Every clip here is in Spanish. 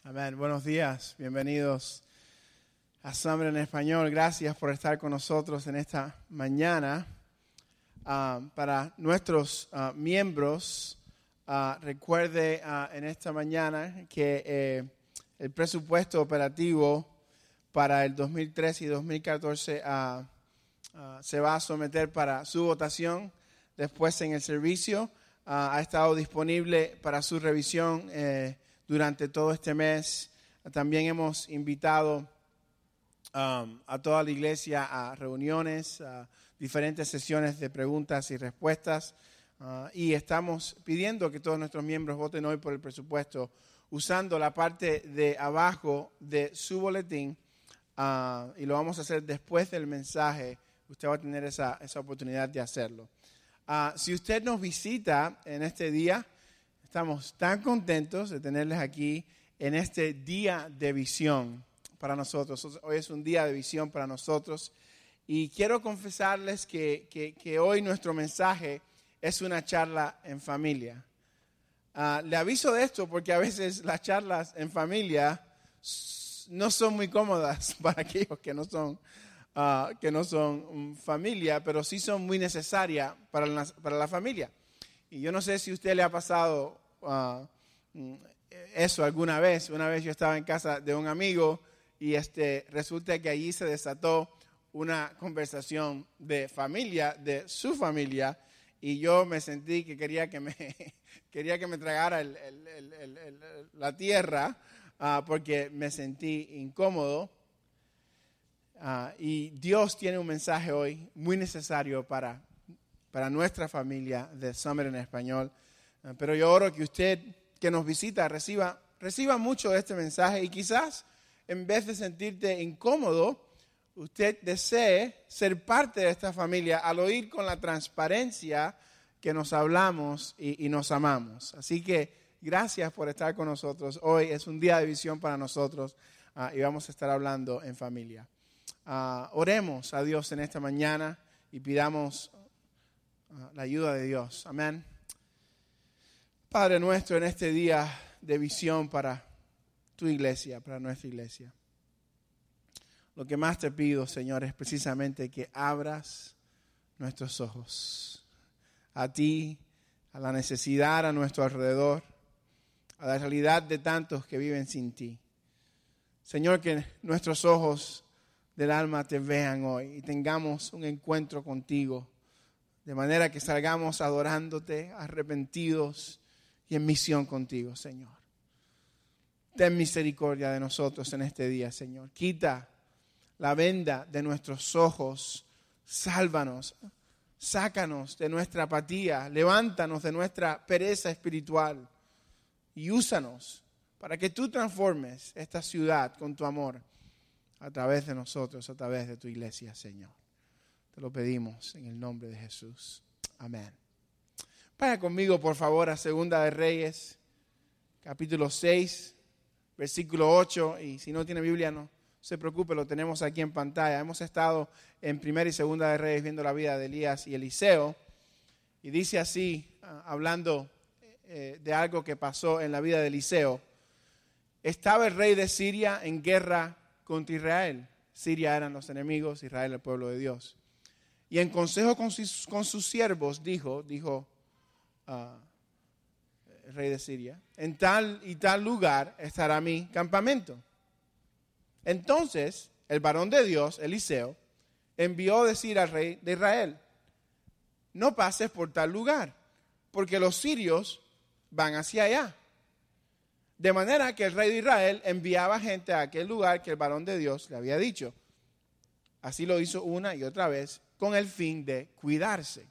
Amén. Buenos días. Bienvenidos a Summer en Español. Gracias por estar con nosotros en esta mañana. Para nuestros miembros, recuerde en esta mañana que el presupuesto operativo para el 2013 y 2014 se va a someter para su votación después en el servicio. Ha estado disponible para su revisión durante todo este mes. También hemos invitado a toda la iglesia a reuniones, a diferentes sesiones de preguntas y respuestas. Y estamos pidiendo que todos nuestros miembros voten hoy por el presupuesto usando la parte de abajo de su boletín. Y lo vamos a hacer después del mensaje. Usted va a tener esa oportunidad de hacerlo. Si usted nos visita en este día, estamos tan contentos de tenerles aquí en este día de visión para nosotros. Hoy es un día de visión para nosotros y quiero confesarles que hoy nuestro mensaje es una charla en familia. Le aviso de esto porque a veces las charlas en familia no son muy cómodas para aquellos que no son familia, pero sí son muy necesarias para la familia. Y yo no sé si a usted le ha pasado eso alguna vez. Una vez yo estaba en casa de un amigo y resulta que allí se desató una conversación de familia, de su familia, y yo me sentí que quería que me tragara la tierra porque me sentí incómodo. Y Dios tiene un mensaje hoy muy necesario para nuestra familia de Summer en Español. Pero yo oro que usted que nos visita reciba mucho de este mensaje y quizás en vez de sentirte incómodo, usted desee ser parte de esta familia al oír con la transparencia que nos hablamos y nos amamos. Así que gracias por estar con nosotros. Hoy es un día de visión para nosotros y vamos a estar hablando en familia. Oremos a Dios en esta mañana y pidamos la ayuda de Dios. Amén. Padre nuestro, en este día de visión para tu iglesia, para nuestra iglesia, lo que más te pido, Señor, es precisamente que abras nuestros ojos a ti, a la necesidad a nuestro alrededor, a la realidad de tantos que viven sin ti. Señor, que nuestros ojos del alma te vean hoy y tengamos un encuentro contigo, de manera que salgamos adorándote, arrepentidos y en misión contigo, Señor. Ten misericordia de nosotros en este día, Señor. Quita la venda de nuestros ojos, sálvanos, sácanos de nuestra apatía, levántanos de nuestra pereza espiritual y úsanos para que tú transformes esta ciudad con tu amor a través de nosotros, a través de tu iglesia, Señor. Te lo pedimos en el nombre de Jesús. Amén. Vaya conmigo, por favor, a Segunda de Reyes, capítulo 6, versículo 8. Y si no tiene Biblia, no se preocupe, lo tenemos aquí en pantalla. Hemos estado en Primera y Segunda de Reyes viendo la vida de Elías y Eliseo. Y dice así, hablando de algo que pasó en la vida de Eliseo. Estaba el rey de Siria en guerra contra Israel. Siria eran los enemigos, Israel el pueblo de Dios. Y en consejo con sus siervos dijo el rey de Siria, en tal y tal lugar estará mi campamento. Entonces el varón de Dios, Eliseo, envió a decir al rey de Israel, no pases por tal lugar, porque los sirios van hacia allá. De manera que el rey de Israel enviaba gente a aquel lugar que el varón de Dios le había dicho. Así lo hizo una y otra vez con el fin de cuidarse.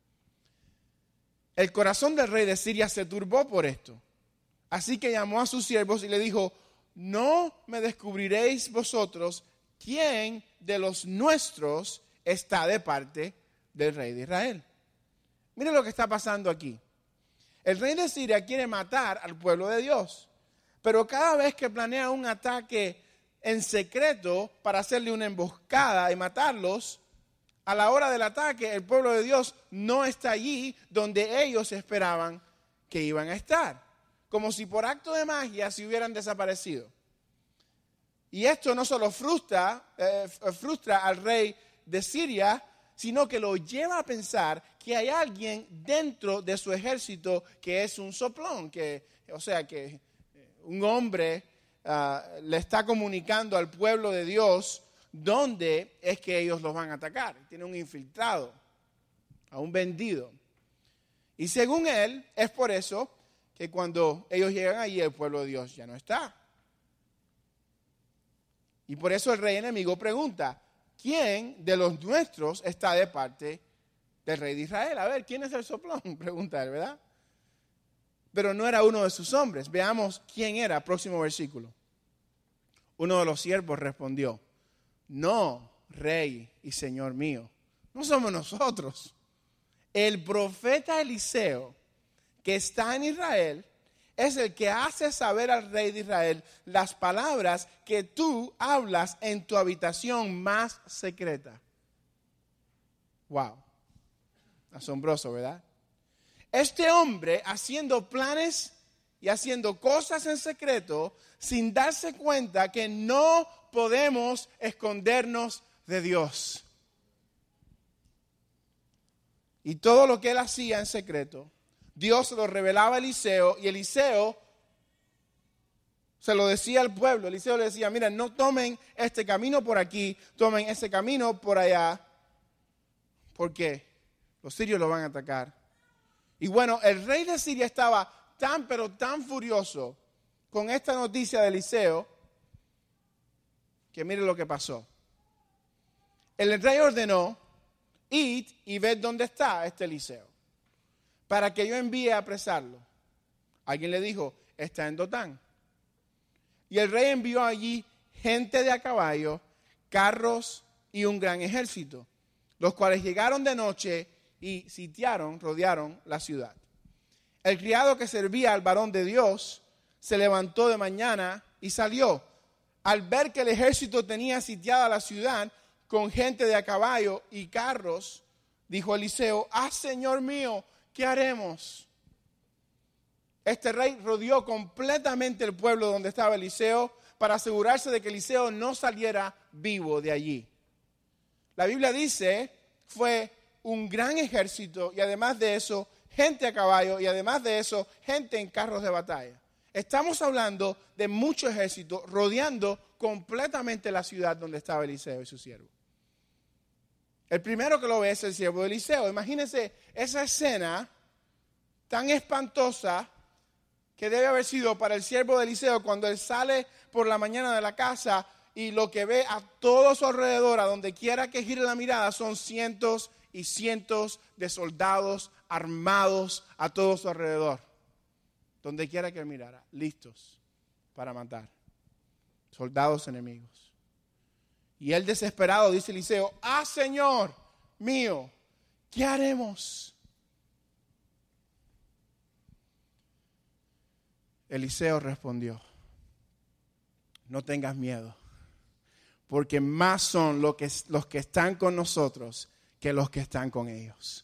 El corazón del rey de Siria se turbó por esto. Así que llamó a sus siervos y le dijo, no me descubriréis vosotros quién de los nuestros está de parte del rey de Israel. Miren lo que está pasando aquí. El rey de Siria quiere matar al pueblo de Dios, pero cada vez que planea un ataque en secreto para hacerle una emboscada y matarlos, a la hora del ataque el pueblo de Dios no está allí donde ellos esperaban que iban a estar. como si por acto de magia se hubieran desaparecido. Y esto no solo frustra al rey de Siria, sino que lo lleva a pensar que hay alguien dentro de su ejército que es un soplón, que un hombre le está comunicando al pueblo de Dios dónde es que ellos los van a atacar. Tiene un infiltrado, a un vendido. Y según él, es por eso que cuando ellos llegan allí, el pueblo de Dios ya no está. Y por eso el rey enemigo pregunta, ¿quién de los nuestros está de parte del rey de Israel? A ver, ¿quién es el soplón? Pregunta él, ¿verdad? Pero no era uno de sus hombres. Veamos quién era. Próximo versículo. Uno de los siervos respondió, no, rey y señor mío, no somos nosotros. El profeta Eliseo, que está en Israel, es el que hace saber al rey de Israel las palabras que tú hablas en tu habitación más secreta. Wow. Asombroso, ¿verdad? Este hombre haciendo planes y haciendo cosas en secreto sin darse cuenta que no podemos escondernos de Dios. Y todo lo que él hacía en secreto, Dios lo revelaba a Eliseo y Eliseo se lo decía al pueblo. Eliseo le decía, mira, no tomen este camino por aquí, tomen ese camino por allá, porque los sirios lo van a atacar. Y bueno, el rey de Siria estaba pero tan furioso con esta noticia de Eliseo, que mire lo que pasó. El rey ordenó, id y ved dónde está este Eliseo, para que yo envíe a apresarlo. Alguien le dijo, está en Dotán. Y el rey envió allí gente de a caballo, carros y un gran ejército, los cuales llegaron de noche y rodearon la ciudad. El criado que servía al varón de Dios se levantó de mañana y salió. Al ver que el ejército tenía sitiada la ciudad con gente de a caballo y carros, dijo Eliseo, Señor mío, ¿qué haremos? Este rey rodeó completamente el pueblo donde estaba Eliseo para asegurarse de que Eliseo no saliera vivo de allí. La Biblia dice, fue un gran ejército y además de eso, gente a caballo y además de eso, gente en carros de batalla. Estamos hablando de mucho ejército rodeando completamente la ciudad donde estaba Eliseo y su siervo. El primero que lo ve es el siervo de Eliseo. Imagínense esa escena tan espantosa que debe haber sido para el siervo de Eliseo cuando él sale por la mañana de la casa y lo que ve a todo su alrededor, a donde quiera que gire la mirada, son cientos y cientos de soldados armados a todo su alrededor. Donde quiera que él mirara, listos para matar. Soldados enemigos. Y él desesperado dice Eliseo, Señor mío, ¿qué haremos? Eliseo respondió, no tengas miedo, porque más son los que están con nosotros que los que están con ellos.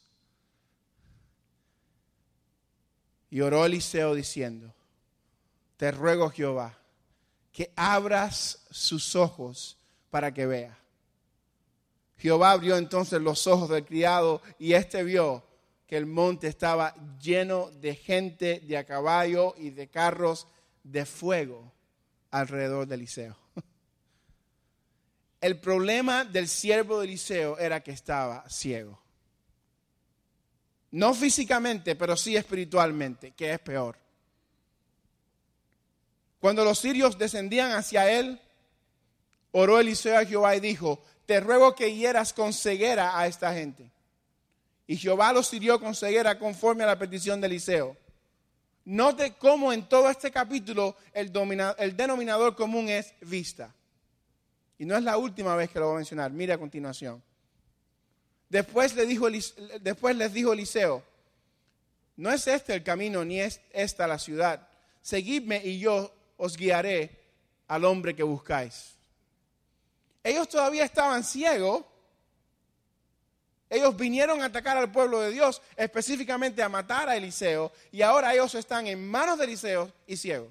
Y oró Eliseo diciendo, te ruego Jehová, que abras sus ojos para que vea. Jehová abrió entonces los ojos del criado y éste vio que el monte estaba lleno de gente de a caballo y de carros de fuego alrededor de Eliseo. El problema del siervo de Eliseo era que estaba ciego. No físicamente, pero sí espiritualmente, que es peor. Cuando los sirios descendían hacia él, oró Eliseo a Jehová y dijo, te ruego que hieras con ceguera a esta gente. Y Jehová los hirió con ceguera conforme a la petición de Eliseo. Note cómo en todo este capítulo el denominador común es vista. Y no es la última vez que lo voy a mencionar. Mire a continuación. Después les dijo Eliseo, no es este el camino ni es esta la ciudad. Seguidme y yo os guiaré al hombre que buscáis. Ellos todavía estaban ciegos, Ellos vinieron a atacar al pueblo de Dios, específicamente a matar a Eliseo, y ahora ellos están en manos de Eliseo y ciegos.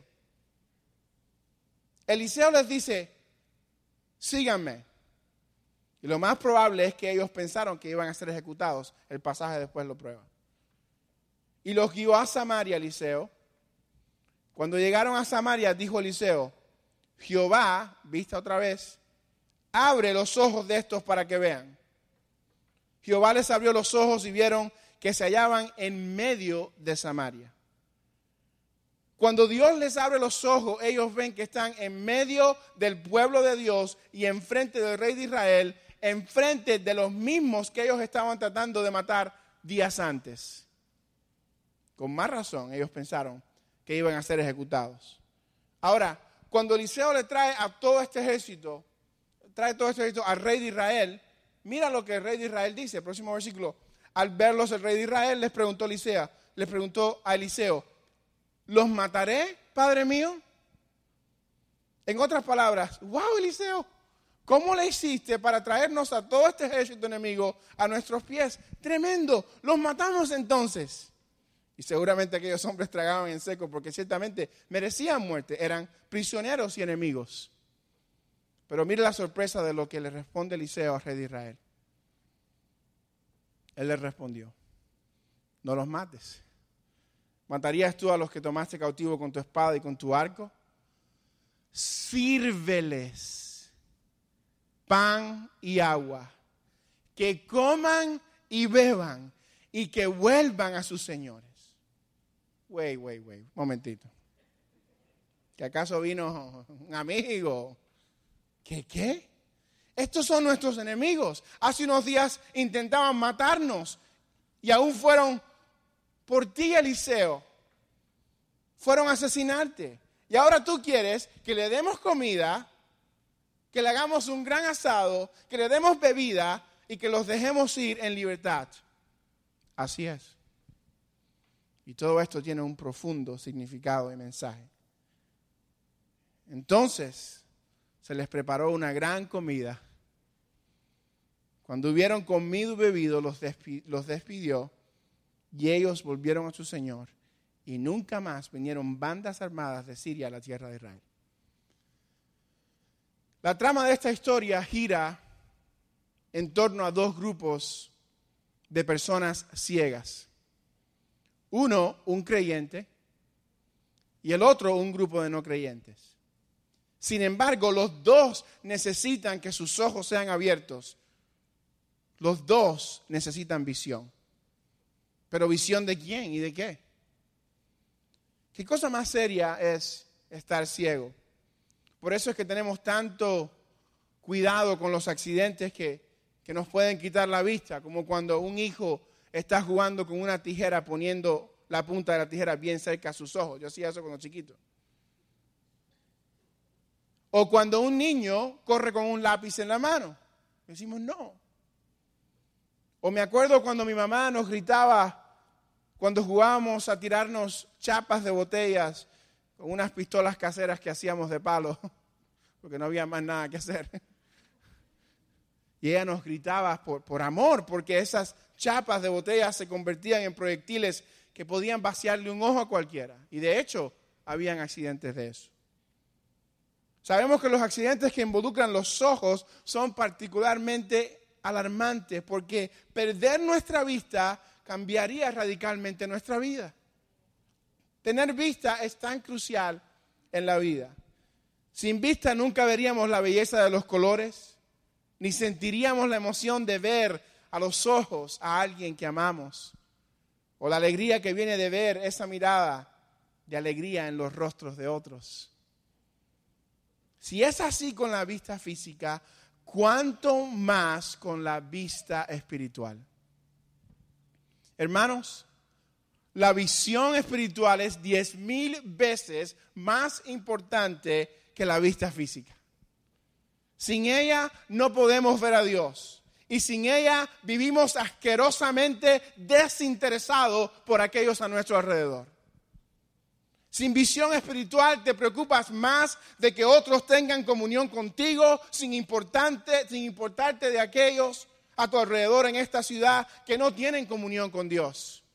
Eliseo les dice, síganme. Y lo más probable es que ellos pensaron que iban a ser ejecutados. El pasaje después lo prueba. Y los guió a Samaria, Eliseo. Cuando llegaron a Samaria, dijo Eliseo, Jehová, vista otra vez, abre los ojos de estos para que vean. Jehová les abrió los ojos y vieron que se hallaban en medio de Samaria. Cuando Dios les abre los ojos, ellos ven que están en medio del pueblo de Dios y enfrente del rey de Israel, enfrente de los mismos que ellos estaban tratando de matar días antes. Con más razón, ellos pensaron que iban a ser ejecutados. Ahora, cuando Eliseo le trae todo este ejército al rey de Israel, mira lo que el rey de Israel dice, el próximo versículo. Al verlos el rey de Israel les preguntó a Eliseo, ¿los mataré, padre mío? En otras palabras, wow, Eliseo, ¿cómo le hiciste para traernos a todo este ejército enemigo a nuestros pies? Tremendo, los matamos entonces. Y seguramente aquellos hombres tragaban en seco porque ciertamente merecían muerte, eran prisioneros y enemigos. Pero mire la sorpresa de lo que le responde Eliseo al rey de Israel. Él le respondió, no los mates. ¿Matarías tú a los que tomaste cautivo con tu espada y con tu arco? Sírveles pan y agua, que coman y beban y que vuelvan a sus señores. Wait, momentito. ¿Que acaso vino un amigo? ¿Qué? Estos son nuestros enemigos. Hace unos días intentaban matarnos y aún fueron por ti, Eliseo. Fueron a asesinarte. Y ahora tú quieres que le demos comida, que le hagamos un gran asado, que le demos bebida y que los dejemos ir en libertad. Así es. Y todo esto tiene un profundo significado y mensaje. Entonces se les preparó una gran comida. Cuando hubieron comido y bebido, los despidió y ellos volvieron a su Señor. Y nunca más vinieron bandas armadas de Siria a la tierra de Israel. La trama de esta historia gira en torno a dos grupos de personas ciegas. Uno, un creyente, y el otro, un grupo de no creyentes. Sin embargo, los dos necesitan que sus ojos sean abiertos. Los dos necesitan visión. ¿Pero visión de quién y de qué? ¿Qué cosa más seria es estar ciego? Por eso es que tenemos tanto cuidado con los accidentes que nos pueden quitar la vista, como cuando un hijo está jugando con una tijera poniendo la punta de la tijera bien cerca a sus ojos. Yo hacía eso cuando chiquito. O cuando un niño corre con un lápiz en la mano. Decimos no. O me acuerdo cuando mi mamá nos gritaba cuando jugábamos a tirarnos chapas de botellas con unas pistolas caseras que hacíamos de palo, porque no había más nada que hacer. Y ella nos gritaba por amor, porque esas chapas de botellas se convertían en proyectiles que podían vaciarle un ojo a cualquiera. Y de hecho, habían accidentes de eso. Sabemos que los accidentes que involucran los ojos son particularmente alarmantes, porque perder nuestra vista cambiaría radicalmente nuestra vida. Tener vista es tan crucial en la vida. Sin vista nunca veríamos la belleza de los colores, ni sentiríamos la emoción de ver a los ojos a alguien que amamos, o la alegría que viene de ver esa mirada de alegría en los rostros de otros. Si es así con la vista física, ¿cuánto más con la vista espiritual? Hermanos, la visión espiritual es 10,000 veces más importante que la vista física. Sin ella no podemos ver a Dios. Y sin ella vivimos asquerosamente desinteresados por aquellos a nuestro alrededor. Sin visión espiritual te preocupas más de que otros tengan comunión contigo, sin importarte de aquellos a tu alrededor en esta ciudad que no tienen comunión con Dios.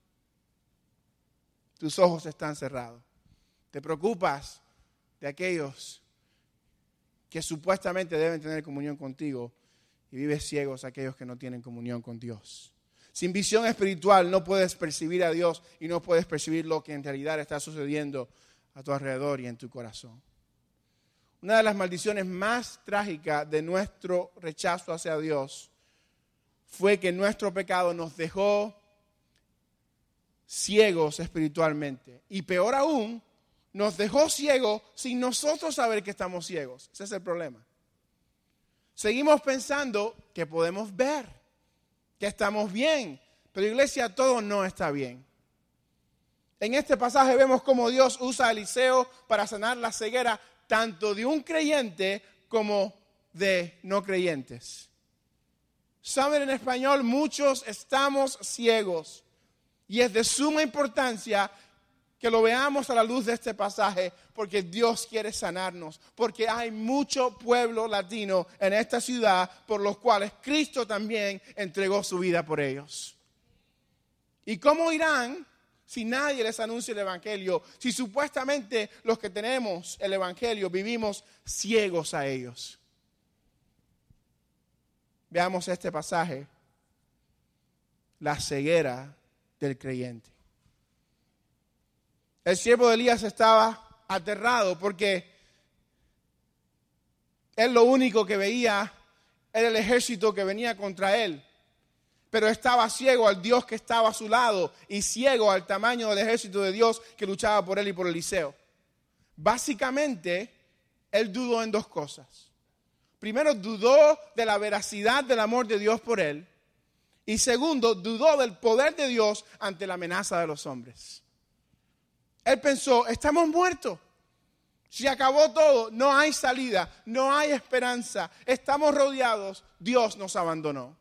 Tus ojos están cerrados. Te preocupas de aquellos que supuestamente deben tener comunión contigo y vives ciegos a aquellos que no tienen comunión con Dios. Sin visión espiritual no puedes percibir a Dios y no puedes percibir lo que en realidad está sucediendo a tu alrededor y en tu corazón. Una de las maldiciones más trágicas de nuestro rechazo hacia Dios fue que nuestro pecado nos dejó ciegos espiritualmente. Y peor aún, nos dejó ciegos sin nosotros saber que estamos ciegos. Ese es el problema. Seguimos pensando que podemos ver, que estamos bien. Pero iglesia, todo no está bien. En este pasaje vemos cómo Dios usa a Eliseo para sanar la ceguera tanto de un creyente como de no creyentes. Saben, en español, muchos estamos ciegos. Y es de suma importancia que lo veamos a la luz de este pasaje, porque Dios quiere sanarnos, porque hay mucho pueblo latino en esta ciudad por los cuales Cristo también entregó su vida por ellos. ¿Y cómo irán si nadie les anuncia el Evangelio? Si supuestamente los que tenemos el Evangelio vivimos ciegos a ellos. Veamos este pasaje, la ceguera del creyente. El siervo de Elías estaba aterrado porque él lo único que veía era el ejército que venía contra él. Pero estaba ciego al Dios que estaba a su lado y ciego al tamaño del ejército de Dios que luchaba por él y por Eliseo. Básicamente, él dudó en dos cosas. Primero, dudó de la veracidad del amor de Dios por él. Y segundo, dudó del poder de Dios ante la amenaza de los hombres. Él pensó, estamos muertos. Se acabó todo, no hay salida, no hay esperanza. Estamos rodeados, Dios nos abandonó.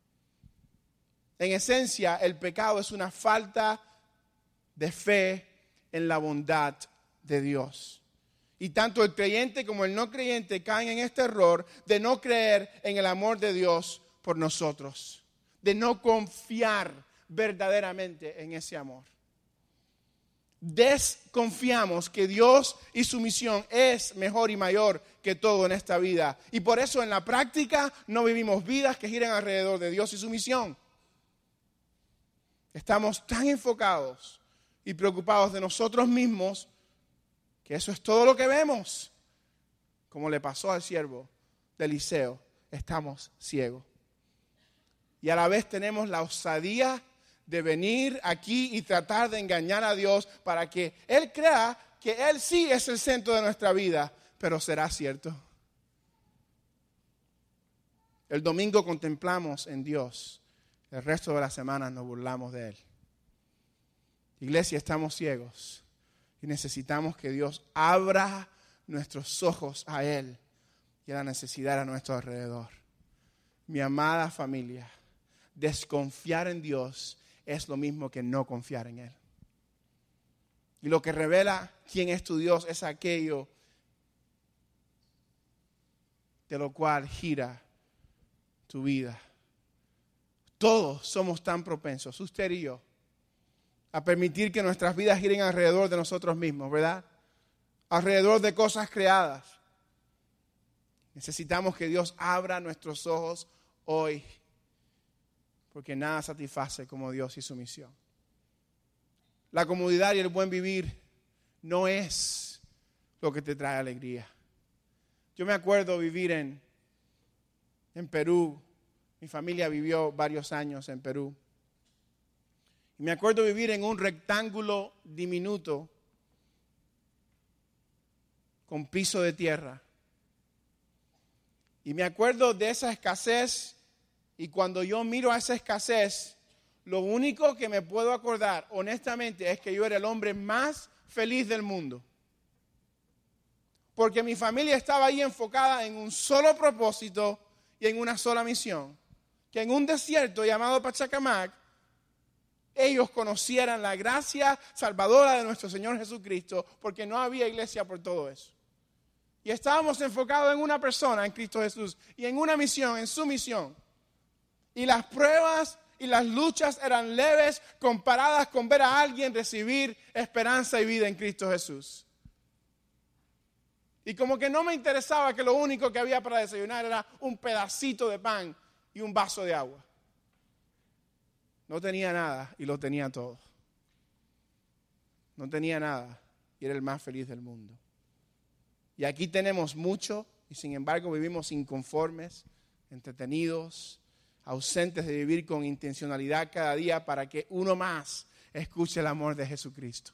En esencia, el pecado es una falta de fe en la bondad de Dios. Y tanto el creyente como el no creyente caen en este error de no creer en el amor de Dios por nosotros. De no confiar verdaderamente en ese amor. Desconfiamos que Dios y su misión es mejor y mayor que todo en esta vida. Y por eso en la práctica no vivimos vidas que giran alrededor de Dios y su misión. Estamos tan enfocados y preocupados de nosotros mismos que eso es todo lo que vemos. Como le pasó al siervo de Eliseo, estamos ciegos. Y a la vez tenemos la osadía de venir aquí y tratar de engañar a Dios para que Él crea que Él sí es el centro de nuestra vida, pero será cierto. El domingo contemplamos en Dios, el resto de la semana nos burlamos de Él. Iglesia, estamos ciegos y necesitamos que Dios abra nuestros ojos a Él y a la necesidad a nuestro alrededor. Mi amada familia, desconfiar en Dios es lo mismo que no confiar en Él. Y lo que revela quién es tu Dios es aquello de lo cual gira tu vida. Todos somos tan propensos, usted y yo, a permitir que nuestras vidas giren alrededor de nosotros mismos, ¿verdad? Alrededor de cosas creadas. Necesitamos que Dios abra nuestros ojos hoy, porque nada satisface como Dios y su misión. La comodidad y el buen vivir no es lo que te trae alegría. Yo me acuerdo vivir en Perú. Mi familia vivió varios años en Perú. Y me acuerdo vivir en un rectángulo diminuto con piso de tierra. Y me acuerdo de esa escasez. Y cuando yo miro a esa escasez, lo único que me puedo acordar, honestamente, es que yo era el hombre más feliz del mundo. Porque mi familia estaba ahí enfocada en un solo propósito y en una sola misión. Que en un desierto llamado Pachacamac, ellos conocieran la gracia salvadora de nuestro Señor Jesucristo, porque no había iglesia por todo eso. Y estábamos enfocados en una persona, en Cristo Jesús, y en una misión, en su misión. Y las pruebas y las luchas eran leves comparadas con ver a alguien recibir esperanza y vida en Cristo Jesús. Y como que no me interesaba que lo único que había para desayunar era un pedacito de pan y un vaso de agua. No tenía nada y lo tenía todo. No tenía nada y era el más feliz del mundo. Y aquí tenemos mucho y sin embargo vivimos inconformes, entretenidos, ausentes de vivir con intencionalidad cada día para que uno más escuche el amor de Jesucristo.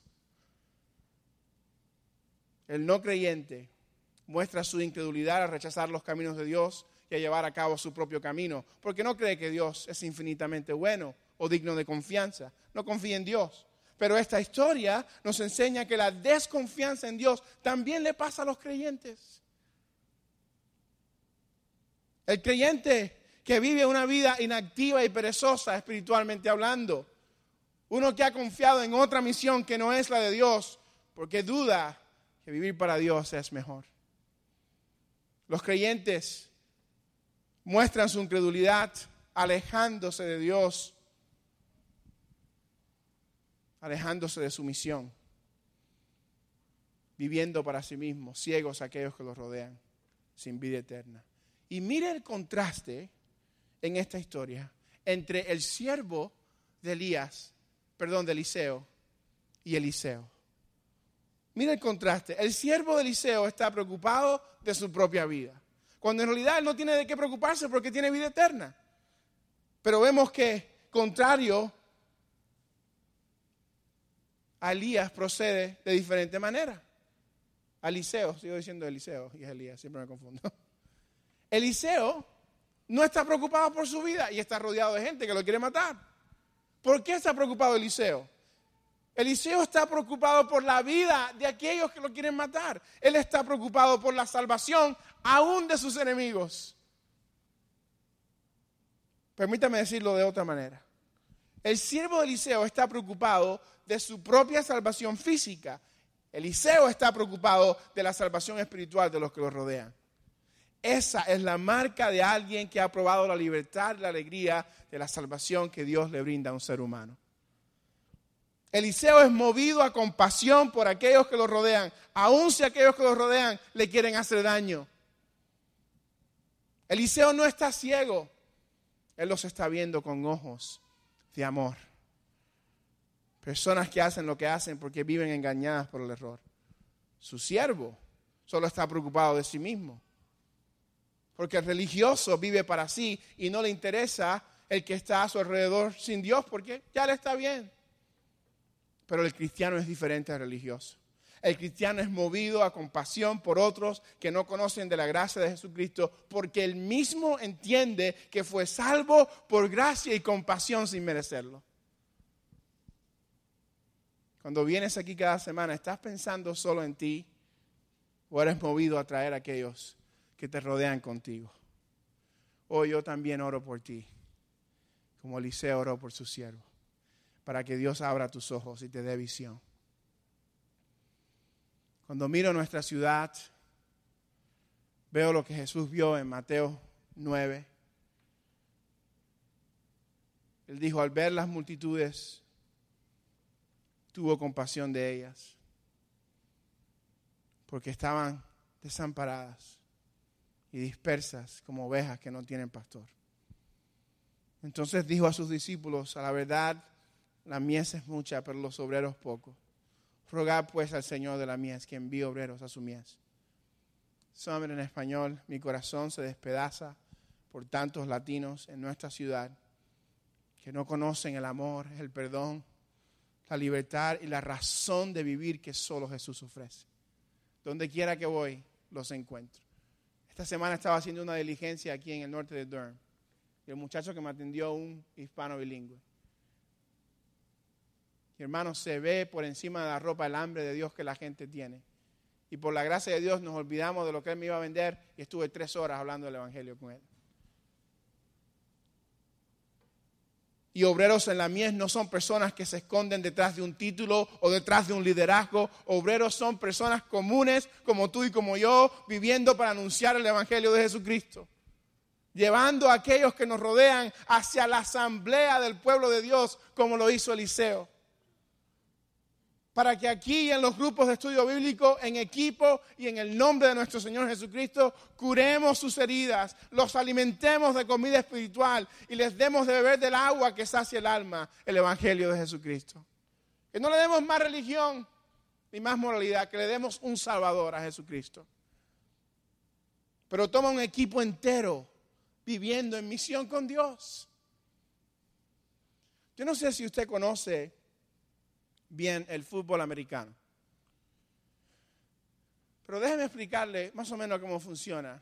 El no creyente muestra su incredulidad a rechazar los caminos de Dios y a llevar a cabo su propio camino, porque no cree que Dios es infinitamente bueno o digno de confianza. No confía en Dios. Pero esta historia nos enseña que la desconfianza en Dios también le pasa a los creyentes. El creyente que vive una vida inactiva y perezosa espiritualmente hablando, uno que ha confiado en otra misión que no es la de Dios, porque duda que vivir para Dios es mejor. Los creyentes muestran su incredulidad alejándose de Dios, alejándose de su misión, viviendo para sí mismos, ciegos a aquellos que los rodean, sin vida eterna. Y mire el contraste en esta historia entre el siervo de Eliseo y Eliseo. Mira el contraste. El siervo de Eliseo está preocupado de su propia vida, cuando en realidad él no tiene de qué preocuparse porque tiene vida eterna. Pero vemos que, contrario a Elías, procede de diferente manera. Eliseo, sigo diciendo Eliseo y es Elías, siempre me confundo. Eliseo no está preocupado por su vida y está rodeado de gente que lo quiere matar. ¿Por qué está preocupado Eliseo? Eliseo está preocupado por la vida de aquellos que lo quieren matar. Él está preocupado por la salvación aún de sus enemigos. Permítame decirlo de otra manera. El siervo de Eliseo está preocupado de su propia salvación física. Eliseo está preocupado de la salvación espiritual de los que lo rodean. Esa es la marca de alguien que ha probado la libertad y la alegría de la salvación que Dios le brinda a un ser humano. Eliseo es movido a compasión por aquellos que lo rodean, aun si aquellos que lo rodean le quieren hacer daño. Eliseo no está ciego, él los está viendo con ojos de amor. Personas que hacen lo que hacen porque viven engañadas por el error. Su siervo solo está preocupado de sí mismo. Porque el religioso vive para sí y no le interesa el que está a su alrededor sin Dios porque ya le está bien. Pero el cristiano es diferente al religioso. El cristiano es movido a compasión por otros que no conocen de la gracia de Jesucristo porque él mismo entiende que fue salvo por gracia y compasión sin merecerlo. Cuando vienes aquí cada semana, ¿estás pensando solo en ti o eres movido a traer a aquellos que te rodean contigo? Hoy yo también oro por ti, como Eliseo oró por su siervo, para que Dios abra tus ojos y te dé visión. Cuando miro nuestra ciudad, veo lo que Jesús vio en Mateo 9. Él dijo, al ver las multitudes, tuvo compasión de ellas, porque estaban desamparadas y dispersas como ovejas que no tienen pastor. Entonces dijo a sus discípulos, a la verdad, la mies es mucha, pero los obreros pocos. Rogad pues al Señor de la mies que envíe obreros a su mies. Summer en español, mi corazón se despedaza por tantos latinos en nuestra ciudad que no conocen el amor, el perdón, la libertad y la razón de vivir que solo Jesús ofrece. Donde quiera que voy, los encuentro. Esta semana estaba haciendo una diligencia aquí en el norte de Durham. Y el muchacho que me atendió, un hispano bilingüe. Y hermano, se ve por encima de la ropa el hambre de Dios que la gente tiene. Y por la gracia de Dios nos olvidamos de lo que Él me iba a vender y estuve 3 horas hablando del Evangelio con Él. Y obreros en la mies no son personas que se esconden detrás de un título o detrás de un liderazgo. Obreros son personas comunes como tú y como yo, viviendo para anunciar el Evangelio de Jesucristo. llevando a aquellos que nos rodean hacia la asamblea del pueblo de Dios, como lo hizo Eliseo. Para que aquí en los grupos de estudio bíblico, en equipo y en el nombre de nuestro Señor Jesucristo, curemos sus heridas, los alimentemos de comida espiritual y les demos de beber del agua que sacia el alma, el Evangelio de Jesucristo. Que no le demos más religión ni más moralidad, que le demos un Salvador a Jesucristo. Pero toma un equipo entero viviendo en misión con Dios. Yo no sé si usted conoce bien el fútbol americano, pero déjeme explicarle más o menos cómo funciona.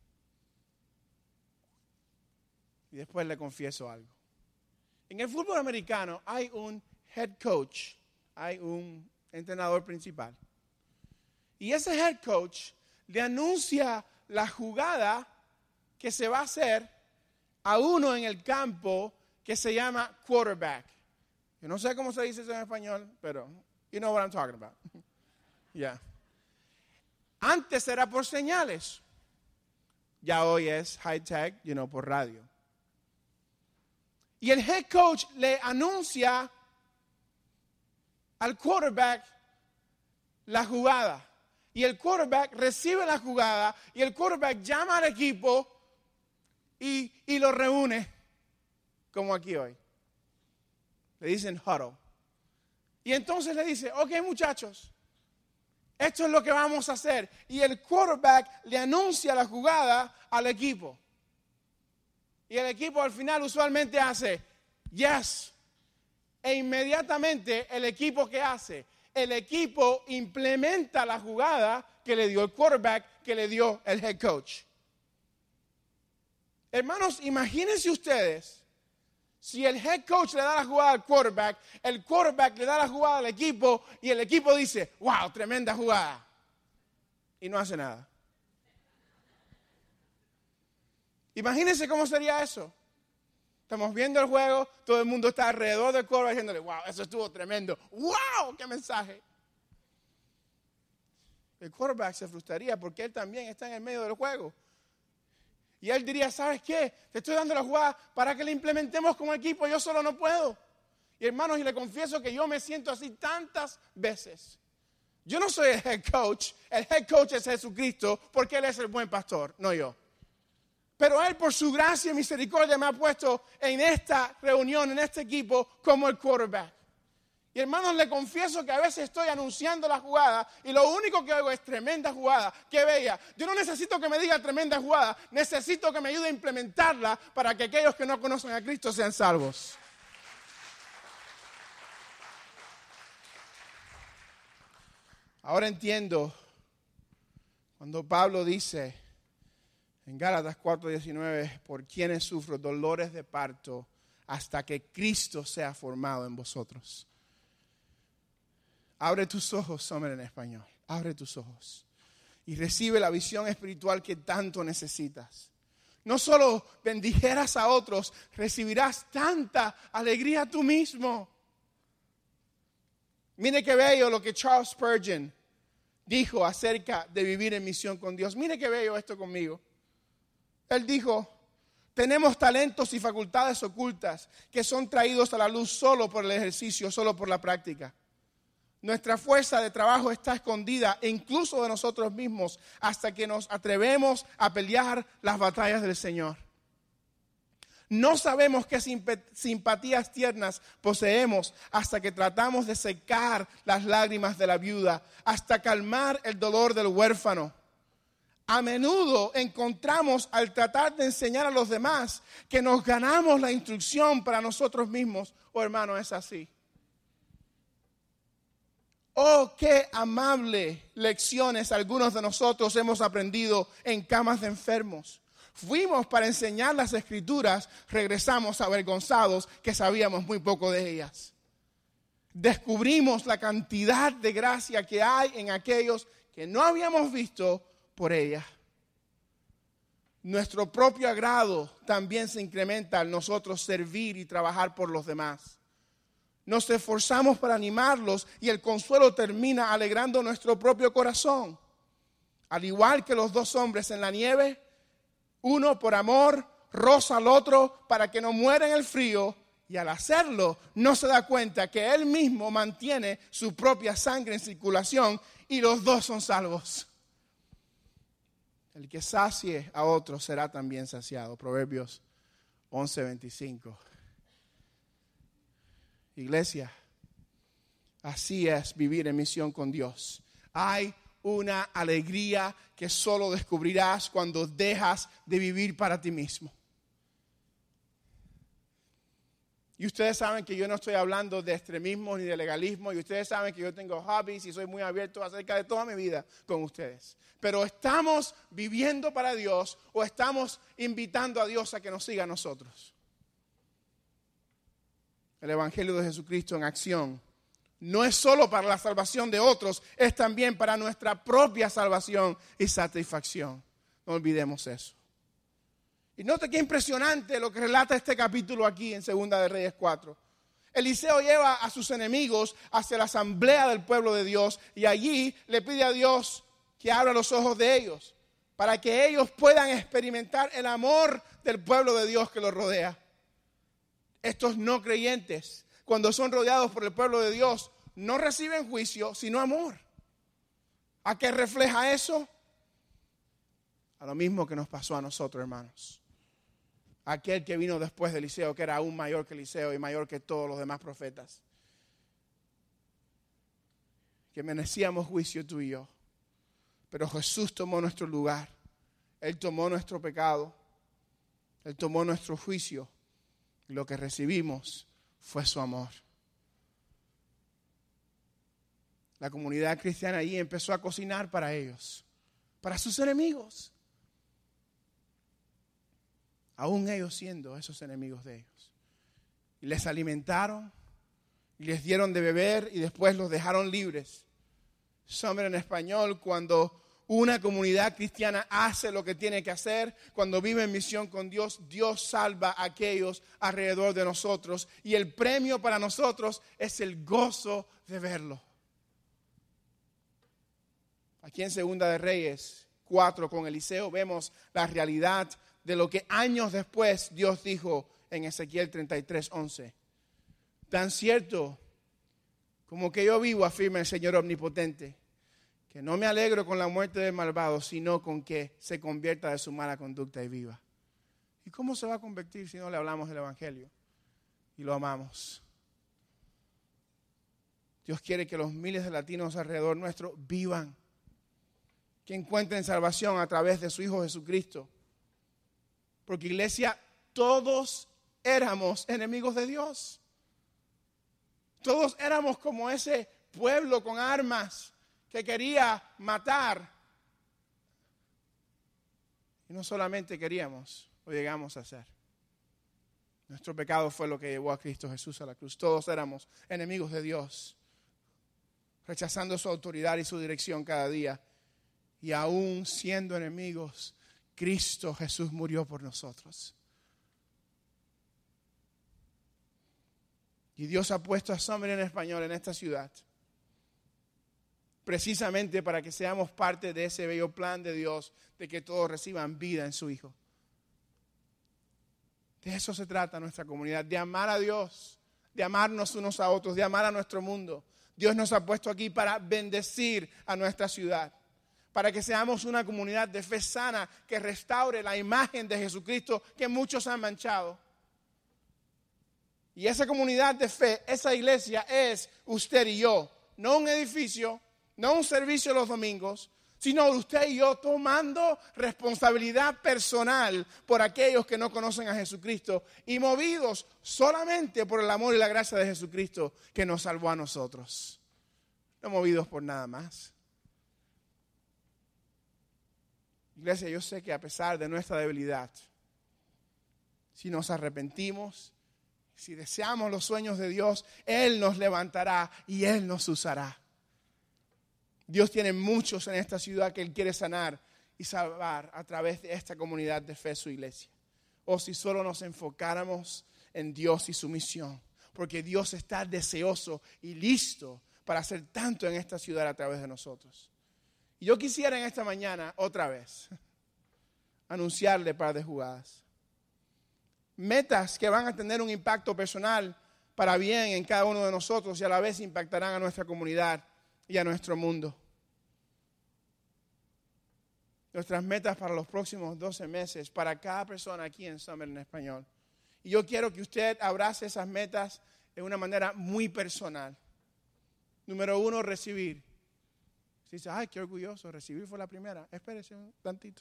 Y después le confieso algo. En el fútbol americano hay un head coach, hay un entrenador principal. Y ese head coach le anuncia la jugada que se va a hacer a uno en el campo que se llama quarterback. Yo no sé cómo se dice eso en español, pero you know what I'm talking about. Yeah. Antes era por señales. Ya hoy es high tech, por radio. Y el head coach le anuncia al quarterback la jugada. Y el quarterback recibe la jugada y el quarterback llama al equipo y lo reúne, como aquí hoy. Le dicen huddle. Y entonces le dice, ok muchachos, esto es lo que vamos a hacer. Y el quarterback le anuncia la jugada al equipo. Y el equipo al final usualmente hace, yes. E inmediatamente el equipo, ¿qué hace? El equipo implementa la jugada que le dio el quarterback, que le dio el head coach. Hermanos, imagínense ustedes, si el head coach le da la jugada al quarterback, el quarterback le da la jugada al equipo y el equipo dice, wow, tremenda jugada. Y no hace nada. Imagínense cómo sería eso. Estamos viendo el juego, todo el mundo está alrededor del quarterback diciéndole, wow, eso estuvo tremendo. Wow, qué mensaje. El quarterback se frustraría porque él también está en el medio del juego. Y él diría, ¿sabes qué? Te estoy dando la jugada para que la implementemos como equipo, yo solo no puedo. Y hermanos, y le confieso que yo me siento así tantas veces. Yo no soy el head coach es Jesucristo porque Él es el buen pastor, no yo. Pero Él por su gracia y misericordia me ha puesto en esta reunión, en este equipo, como el quarterback. Y hermanos, le confieso que a veces estoy anunciando la jugada y lo único que oigo es tremenda jugada, qué bella. Yo no necesito que me diga tremenda jugada, necesito que me ayude a implementarla para que aquellos que no conocen a Cristo sean salvos. Ahora entiendo cuando Pablo dice en Gálatas 4:19, por quienes sufro dolores de parto hasta que Cristo sea formado en vosotros. Abre tus ojos, hombre, en español. Abre tus ojos y recibe la visión espiritual que tanto necesitas. No solo bendijeras a otros, recibirás tanta alegría tú mismo. Mire qué bello lo que Charles Spurgeon dijo acerca de vivir en misión con Dios. Mire qué bello esto conmigo. Él dijo, tenemos talentos y facultades ocultas que son traídos a la luz solo por el ejercicio, solo por la práctica. Nuestra fuerza de trabajo está escondida incluso de nosotros mismos hasta que nos atrevemos a pelear las batallas del Señor. No sabemos qué simpatías tiernas poseemos hasta que tratamos de secar las lágrimas de la viuda, hasta calmar el dolor del huérfano. A menudo encontramos al tratar de enseñar a los demás que nos ganamos la instrucción para nosotros mismos. Oh, hermano, es así. Oh, qué amables lecciones algunos de nosotros hemos aprendido en camas de enfermos. Fuimos para enseñar las Escrituras, regresamos avergonzados que sabíamos muy poco de ellas. Descubrimos la cantidad de gracia que hay en aquellos que no habíamos visto por ellas. Nuestro propio agrado también se incrementa al nosotros servir y trabajar por los demás. Nos esforzamos para animarlos y el consuelo termina alegrando nuestro propio corazón. Al igual que los dos hombres en la nieve, uno por amor, roza al otro para que no muera en el frío, y al hacerlo no se da cuenta que él mismo mantiene su propia sangre en circulación y los dos son salvos. El que sacie a otro será también saciado. Proverbios 11:25. Iglesia, así es vivir en misión con Dios. Hay una alegría que solo descubrirás cuando dejas de vivir para ti mismo. Y ustedes saben que yo no estoy hablando de extremismo ni de legalismo. Y ustedes saben que yo tengo hobbies y soy muy abierto acerca de toda mi vida con ustedes. Pero ¿estamos viviendo para Dios o estamos invitando a Dios a que nos siga a nosotros? El Evangelio de Jesucristo en acción no es solo para la salvación de otros, es también para nuestra propia salvación y satisfacción. No olvidemos eso. Y note qué impresionante lo que relata este capítulo aquí en 2 de Reyes 4. Eliseo lleva a sus enemigos hacia la asamblea del pueblo de Dios y allí le pide a Dios que abra los ojos de ellos para que ellos puedan experimentar el amor del pueblo de Dios que los rodea. Estos no creyentes, cuando son rodeados por el pueblo de Dios, no reciben juicio, sino amor. ¿A qué refleja eso? A lo mismo que nos pasó a nosotros, hermanos. Aquel que vino después de Eliseo, que era aún mayor que Eliseo y mayor que todos los demás profetas. Que merecíamos juicio tú y yo. Pero Jesús tomó nuestro lugar. Él tomó nuestro pecado. Él tomó nuestro juicio. Y lo que recibimos fue su amor. La comunidad cristiana allí empezó a cocinar para ellos, para sus enemigos. Aún ellos siendo esos enemigos de ellos. Y les alimentaron, y les dieron de beber, y después los dejaron libres. Summer en español, cuando una comunidad cristiana hace lo que tiene que hacer, cuando vive en misión con Dios, Dios salva a aquellos alrededor de nosotros. Y el premio para nosotros es el gozo de verlo. Aquí en 2 de Reyes 4 con Eliseo vemos la realidad de lo que años después Dios dijo en Ezequiel 33:11. Tan cierto como que yo vivo, afirma el Señor omnipotente, que no me alegro con la muerte del malvado, sino con que se convierta de su mala conducta y viva. ¿Y cómo se va a convertir si no le hablamos del Evangelio y lo amamos? Dios quiere que los miles de latinos alrededor nuestro vivan, que encuentren salvación a través de su Hijo Jesucristo. Porque, iglesia, todos éramos enemigos de Dios. Todos éramos como ese pueblo con armas que quería matar. Y no solamente queríamos, lo llegamos a hacer. Nuestro pecado fue lo que llevó a Cristo Jesús a la cruz. Todos éramos enemigos de Dios, rechazando su autoridad y su dirección cada día. Y aún siendo enemigos, Cristo Jesús murió por nosotros. Y Dios ha puesto a Summer en español en esta ciudad, precisamente para que seamos parte de ese bello plan de Dios, de que todos reciban vida en su Hijo. De eso se trata nuestra comunidad, de amar a Dios, de amarnos unos a otros, de amar a nuestro mundo. Dios nos ha puesto aquí para bendecir a nuestra ciudad, para que seamos una comunidad de fe sana que restaure la imagen de Jesucristo que muchos han manchado. Y esa comunidad de fe, esa iglesia es usted y yo. No un edificio, no un servicio los domingos, sino usted y yo tomando responsabilidad personal por aquellos que no conocen a Jesucristo y movidos solamente por el amor y la gracia de Jesucristo que nos salvó a nosotros. No movidos por nada más. Iglesia, yo sé que a pesar de nuestra debilidad, si nos arrepentimos, si deseamos los sueños de Dios, Él nos levantará y Él nos usará. Dios tiene muchos en esta ciudad que Él quiere sanar y salvar a través de esta comunidad de fe, su iglesia. O si solo nos enfocáramos en Dios y su misión, porque Dios está deseoso y listo para hacer tanto en esta ciudad a través de nosotros. Y yo quisiera en esta mañana, otra vez, anunciarle par de jugadas. Metas que van a tener un impacto personal para bien en cada uno de nosotros y a la vez impactarán a nuestra comunidad y a nuestro mundo. Nuestras metas para los próximos 12 meses, para cada persona aquí en Summer en Español. Y yo quiero que usted abrace esas metas de una manera muy personal. Número 1, recibir. Si dice, ay, qué orgulloso, recibir fue la primera. Espérese un tantito.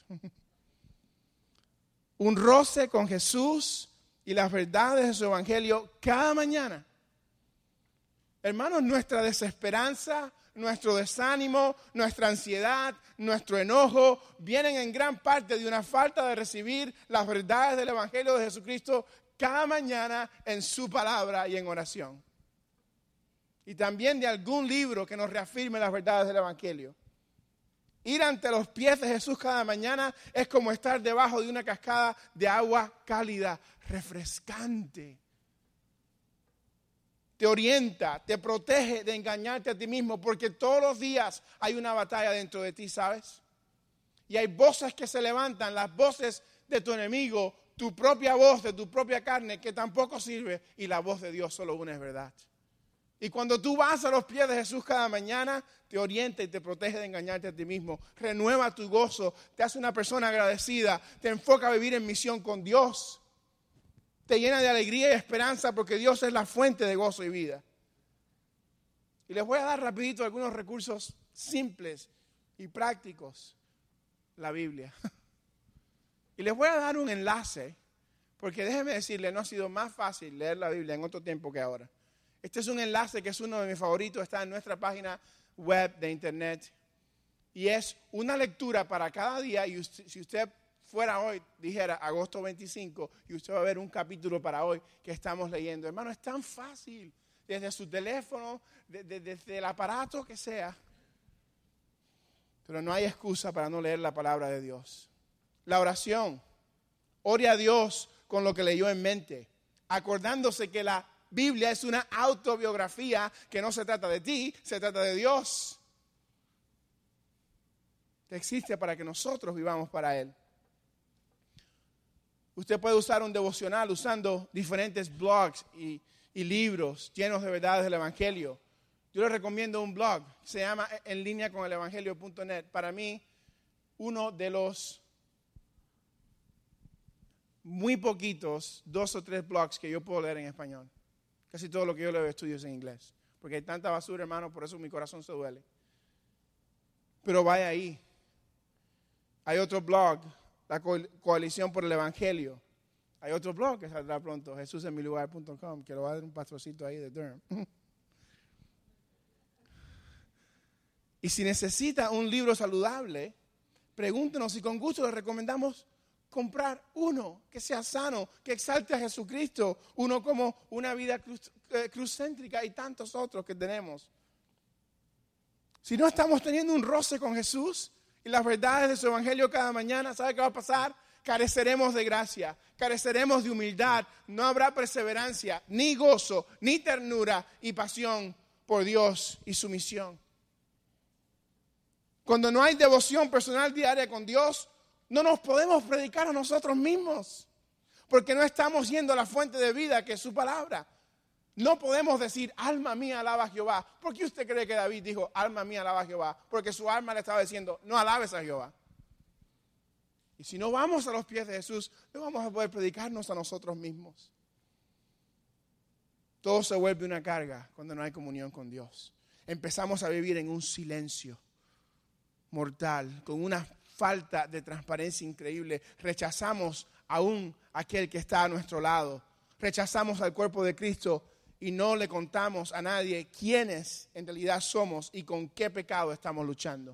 Un roce con Jesús y las verdades de su evangelio cada mañana. Hermanos, nuestra desesperanza, nuestro desánimo, nuestra ansiedad, nuestro enojo, vienen en gran parte de una falta de recibir las verdades del evangelio de Jesucristo cada mañana en su palabra y en oración. Y también de algún libro que nos reafirme las verdades del evangelio. Ir ante los pies de Jesús cada mañana es como estar debajo de una cascada de agua cálida, refrescante. Te orienta, te protege de engañarte a ti mismo, porque todos los días hay una batalla dentro de ti, ¿sabes? Y hay voces que se levantan, las voces de tu enemigo, tu propia voz de tu propia carne, que tampoco sirve, y la voz de Dios solo una es verdad. Y cuando tú vas a los pies de Jesús cada mañana, te orienta y te protege de engañarte a ti mismo. Renueva tu gozo, te hace una persona agradecida, te enfoca a vivir en misión con Dios. Te llena de alegría y esperanza porque Dios es la fuente de gozo y vida. Y les voy a dar rapidito algunos recursos simples y prácticos. La Biblia. Y les voy a dar un enlace, porque déjenme decirles, no ha sido más fácil leer la Biblia en otro tiempo que ahora. Este es un enlace que es uno de mis favoritos, está en nuestra página web de internet. Y es una lectura para cada día. Y si usted fuera hoy, dijera agosto 25, y usted va a ver un capítulo para hoy que estamos leyendo. Hermano, es tan fácil, desde su teléfono, desde el aparato que sea. Pero no hay excusa para no leer la palabra de Dios. La oración. Ore a Dios con lo que leyó en mente, acordándose que la Biblia es una autobiografía que no se trata de ti, se trata de Dios. Que existe para que nosotros vivamos para Él. Usted puede usar un devocional usando diferentes blogs y libros llenos de verdades del Evangelio. Yo le recomiendo un blog, se llama enlineaconelevangelio.net. Para mí, uno de los muy poquitos, 2 o 3 blogs que yo puedo leer en español. Casi todo lo que yo leo estudios en inglés. Porque hay tanta basura, hermano, por eso mi corazón se duele. Pero vaya ahí. Hay otro blog, la Coalición por el Evangelio. Hay otro blog que saldrá pronto, jesusenmilugar.com, que lo va a dar un patrocito ahí de Durham. Y si necesita un libro saludable, pregúntenos y con gusto le recomendamos comprar uno que sea sano, que exalte a Jesucristo, uno como Una vida cruzcéntrica y tantos otros que tenemos. Si no estamos teniendo un roce con Jesús y las verdades de su evangelio cada mañana, ¿sabe qué va a pasar? Careceremos de gracia, careceremos de humildad, no habrá perseverancia, ni gozo, ni ternura y pasión por Dios y su misión. Cuando no hay devoción personal diaria con Dios, no nos podemos predicar a nosotros mismos, porque no estamos yendo a la fuente de vida que es su palabra. No podemos decir, alma mía, alaba a Jehová. ¿Por qué usted cree que David dijo, alma mía, alaba a Jehová? Porque su alma le estaba diciendo, no alabes a Jehová. Y si no vamos a los pies de Jesús, no vamos a poder predicarnos a nosotros mismos. Todo se vuelve una carga cuando no hay comunión con Dios. Empezamos a vivir en un silencio mortal, con una falta de transparencia increíble. Rechazamos aún a aquel que está a nuestro lado. Rechazamos al cuerpo de Cristo y no le contamos a nadie quiénes en realidad somos y con qué pecado estamos luchando.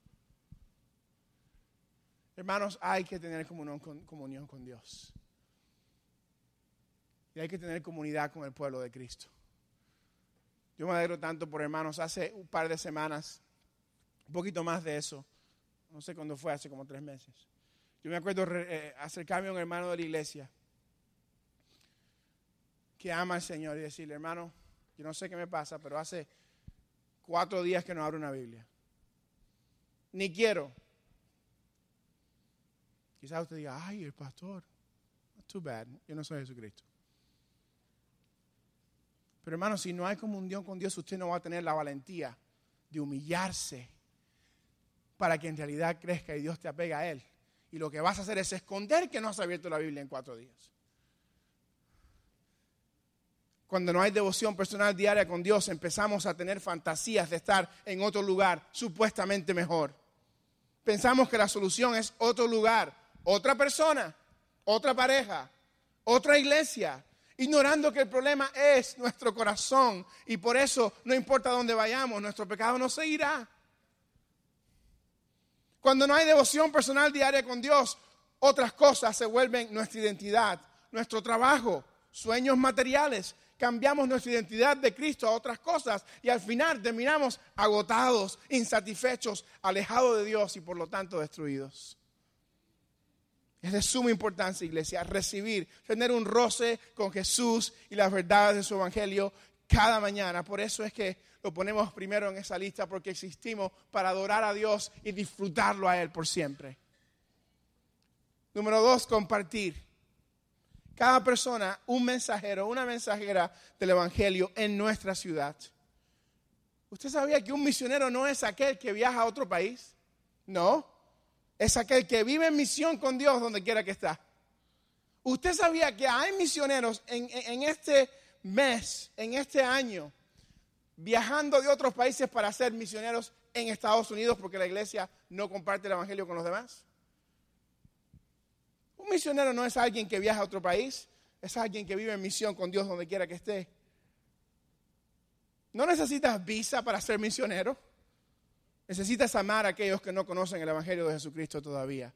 Hermanos, hay que tener comunión con Dios. Y hay que tener comunidad con el pueblo de Cristo. Yo me alegro tanto por hermanos. Hace un par de semanas, un poquito más de eso, no sé cuándo fue, hace como 3 meses. Yo me acuerdo acercarme a un hermano de la iglesia que ama al Señor y decirle, hermano, yo no sé qué me pasa, pero hace 4 días que no abro una Biblia. Ni quiero. Quizás usted diga, ay, el pastor. too bad, yo no soy Jesucristo. Pero hermano, si no hay comunión con Dios, usted no va a tener la valentía de humillarse para que en realidad crezca y Dios te apega a Él. Y lo que vas a hacer es esconder que no has abierto la Biblia en 4 días. Cuando no hay devoción personal diaria con Dios, empezamos a tener fantasías de estar en otro lugar supuestamente mejor. Pensamos que la solución es otro lugar, otra persona, otra pareja, otra iglesia, ignorando que el problema es nuestro corazón y por eso no importa dónde vayamos, nuestro pecado nos seguirá. Cuando no hay devoción personal diaria con Dios, otras cosas se vuelven nuestra identidad, nuestro trabajo, sueños materiales. Cambiamos nuestra identidad de Cristo a otras cosas y al final terminamos agotados, insatisfechos, alejados de Dios y por lo tanto destruidos. Es de suma importancia, iglesia, recibir, tener un roce con Jesús y las verdades de su evangelio cada mañana. Por eso es que lo ponemos primero en esa lista, porque existimos para adorar a Dios y disfrutarlo a Él por siempre. Número 2, compartir. Cada persona, un mensajero, una mensajera del evangelio en nuestra ciudad. ¿Usted sabía que un misionero no es aquel que viaja a otro país? No, es aquel que vive en misión con Dios donde quiera que está. ¿Usted sabía que hay misioneros en este mes, en este año, viajando de otros países para ser misioneros en Estados Unidos porque la iglesia no comparte el evangelio con los demás? Un misionero no es alguien que viaja a otro país, es alguien que vive en misión con Dios donde quiera que esté. No necesitas visa para ser misionero. Necesitas amar a aquellos que no conocen el evangelio de Jesucristo todavía.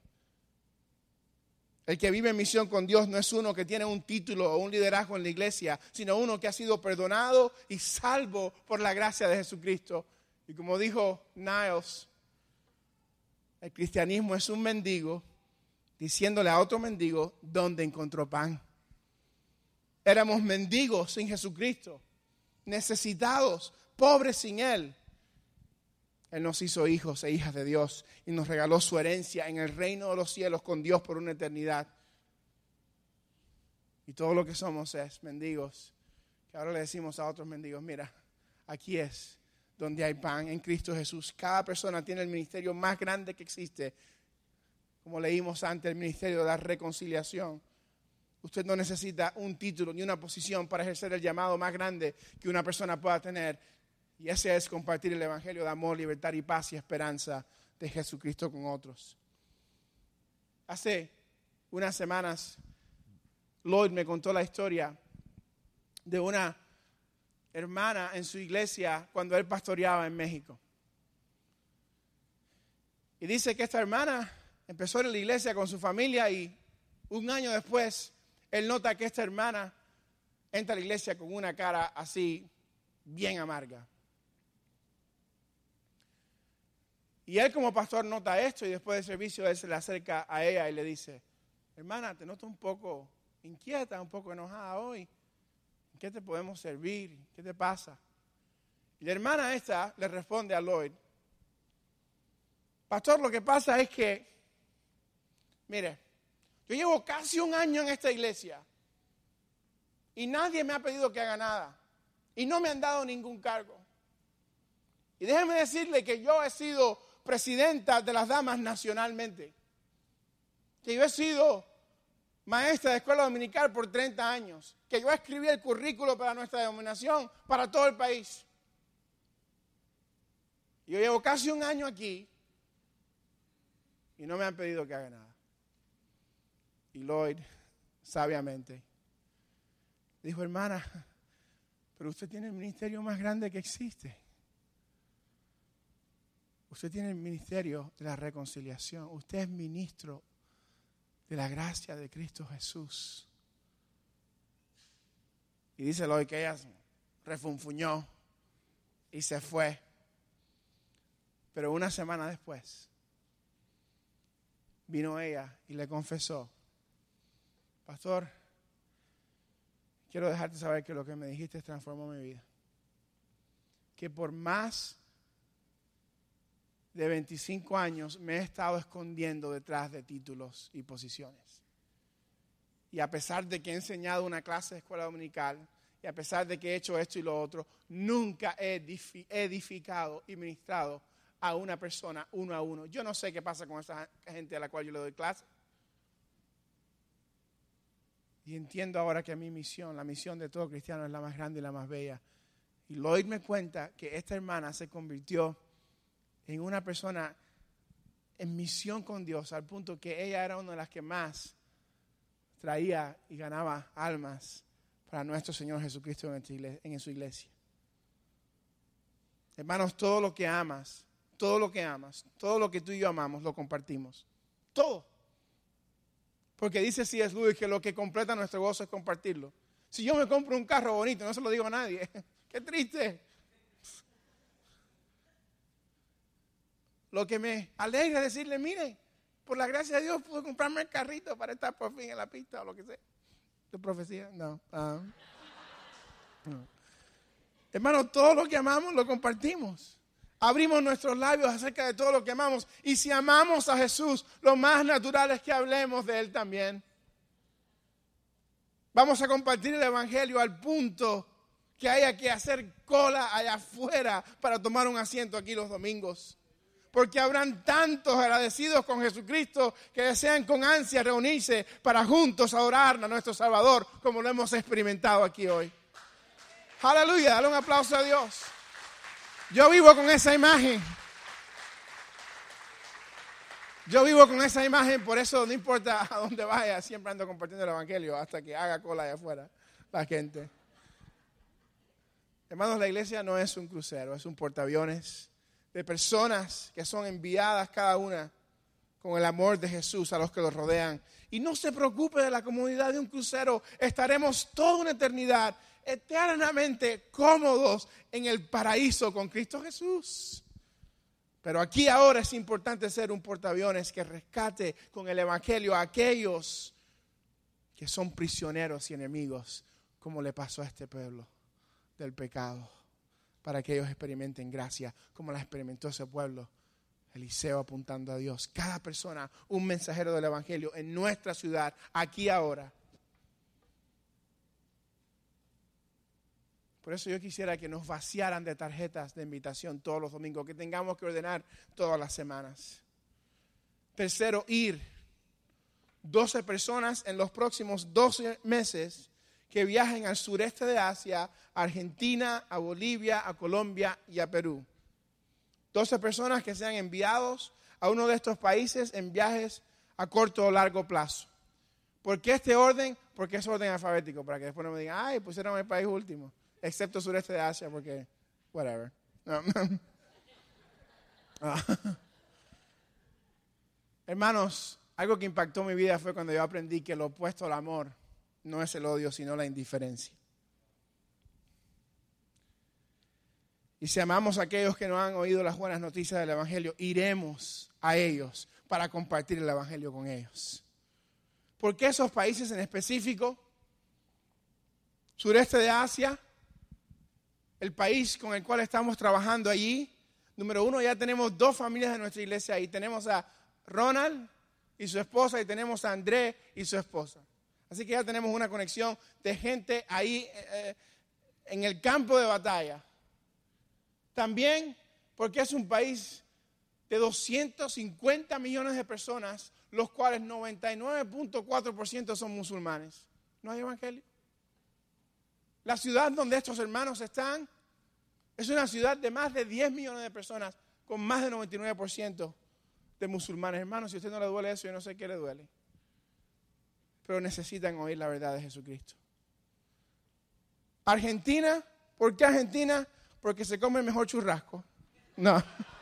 El que vive en misión con Dios no es uno que tiene un título o un liderazgo en la iglesia, sino uno que ha sido perdonado y salvo por la gracia de Jesucristo. Y como dijo Niles, el cristianismo es un mendigo diciéndole a otro mendigo dónde encontró pan. Éramos mendigos sin Jesucristo, necesitados, pobres sin Él. Él nos hizo hijos e hijas de Dios y nos regaló su herencia en el reino de los cielos con Dios por una eternidad. Y todo lo que somos es mendigos, que ahora le decimos a otros mendigos, mira, aquí es donde hay pan en Cristo Jesús. Cada persona tiene el ministerio más grande que existe. Como leímos antes, el ministerio de la reconciliación. Usted no necesita un título ni una posición para ejercer el llamado más grande que una persona pueda tener. Y ese es compartir el evangelio de amor, libertad y paz y esperanza de Jesucristo con otros. Hace unas semanas, Lloyd me contó la historia de una hermana en su iglesia cuando él pastoreaba en México. Y dice que esta hermana empezó en la iglesia con su familia y un año después, él nota que esta hermana entra a la iglesia con una cara así, bien amarga. Y él como pastor nota esto y después del servicio él se le acerca a ella y le dice, hermana, te noto un poco inquieta, un poco enojada hoy. ¿En qué te podemos servir? ¿Qué te pasa? Y la hermana esta le responde a Lloyd, pastor, lo que pasa es que, mire, yo llevo casi un año en esta iglesia y nadie me ha pedido que haga nada y no me han dado ningún cargo. Y déjeme decirle que yo he sido presidenta de las damas nacionalmente, que yo he sido maestra de escuela dominical por 30 años, que yo escribí el currículo para nuestra denominación para todo el país. Yo llevo casi un año aquí y no me han pedido que haga nada. Y Lloyd, sabiamente, dijo, hermana, pero usted tiene el ministerio más grande que existe. Usted tiene el ministerio de la reconciliación. Usted es ministro de la gracia de Cristo Jesús. Y dice Lloyd que ella refunfuñó y se fue. Pero una semana después, vino ella y le confesó, pastor, quiero dejarte saber que lo que me dijiste transformó mi vida. Que por más de 25 años me he estado escondiendo detrás de títulos y posiciones. y a pesar de que he enseñado una clase de escuela dominical, y a pesar de que he hecho esto y lo otro, nunca he edificado y ministrado a una persona uno a uno. Yo no sé qué pasa con esa gente a la cual yo le doy clase. Y entiendo ahora que mi misión, la misión de todo cristiano, es la más grande y la más bella. Y Lloyd me cuenta que esta hermana se convirtió en una persona en misión con Dios, al punto que ella era una de las que más traía y ganaba almas para nuestro Señor Jesucristo en su iglesia. Hermanos, todo lo que amas, todo lo que tú y yo amamos, lo compartimos. Todo. Porque dice C.S. Lewis que lo que completa nuestro gozo es compartirlo. Si yo me compro un carro bonito, no se lo digo a nadie. ¡Qué triste! Lo que me alegra es decirle, mire, por la gracia de Dios pude comprarme el carrito para estar por fin en la pista o lo que sea. ¿Tu profecía? No. No. Hermano, todo lo que amamos lo compartimos. Abrimos nuestros labios acerca de todo lo que amamos. Y si amamos a Jesús, lo más natural es que hablemos de Él también. Vamos a compartir el Evangelio al punto que haya que hacer cola allá afuera para tomar un asiento aquí los domingos. Porque habrán tantos agradecidos con Jesucristo que desean con ansia reunirse para juntos adorar a nuestro Salvador, como lo hemos experimentado aquí hoy. Aleluya, dale un aplauso a Dios. Yo vivo con esa imagen. Por eso no importa a dónde vaya, siempre ando compartiendo el Evangelio hasta que haga cola allá afuera la gente. Hermanos, la iglesia no es un crucero, es un portaaviones de personas que son enviadas cada una con el amor de Jesús a los que los rodean. Y no se preocupe de la comodidad de un crucero, estaremos toda una eternidad eternamente cómodos en el paraíso con Cristo Jesús. Pero aquí ahora es importante ser un portaaviones que rescate con el Evangelio a aquellos que son prisioneros y enemigos, como le pasó a este pueblo del pecado, para que ellos experimenten gracia, como la experimentó ese pueblo. Eliseo apuntando a Dios. Cada persona, un mensajero del Evangelio en nuestra ciudad, aquí ahora. Por eso yo quisiera que nos vaciaran de tarjetas de invitación todos los domingos, que tengamos que ordenar todas las semanas. Tercero, ir. 12 personas en los próximos 12 meses que viajen al sureste de Asia, a Argentina, a Bolivia, a Colombia y a Perú. 12 personas que sean enviados a uno de estos países en viajes a corto o largo plazo. ¿Por qué este orden? Porque es orden alfabético, para que después no me digan, ay, pusieron el país último. Excepto sureste de Asia, porque, whatever. Hermanos, algo que impactó mi vida fue cuando yo aprendí que lo opuesto al amor no es el odio, sino la indiferencia. Y si amamos a aquellos que no han oído las buenas noticias del Evangelio, iremos a ellos para compartir el Evangelio con ellos. ¿Por qué esos países en específico? Sureste de Asia, el país con el cual estamos trabajando allí. Número uno, ya tenemos 2 familias de nuestra iglesia ahí. Tenemos a Ronald y su esposa y tenemos a André y su esposa. Así que ya tenemos una conexión de gente ahí en el campo de batalla. También porque es un país de 250 millones de personas, los cuales 99.4% son musulmanes. ¿No hay evangelio? La ciudad donde estos hermanos están es una ciudad de más de 10 millones de personas con más de 99% de musulmanes. Hermanos, si a usted no le duele eso, yo no sé qué le duele. Pero necesitan oír la verdad de Jesucristo. Argentina, ¿por qué Argentina? Porque se come el mejor churrasco. No.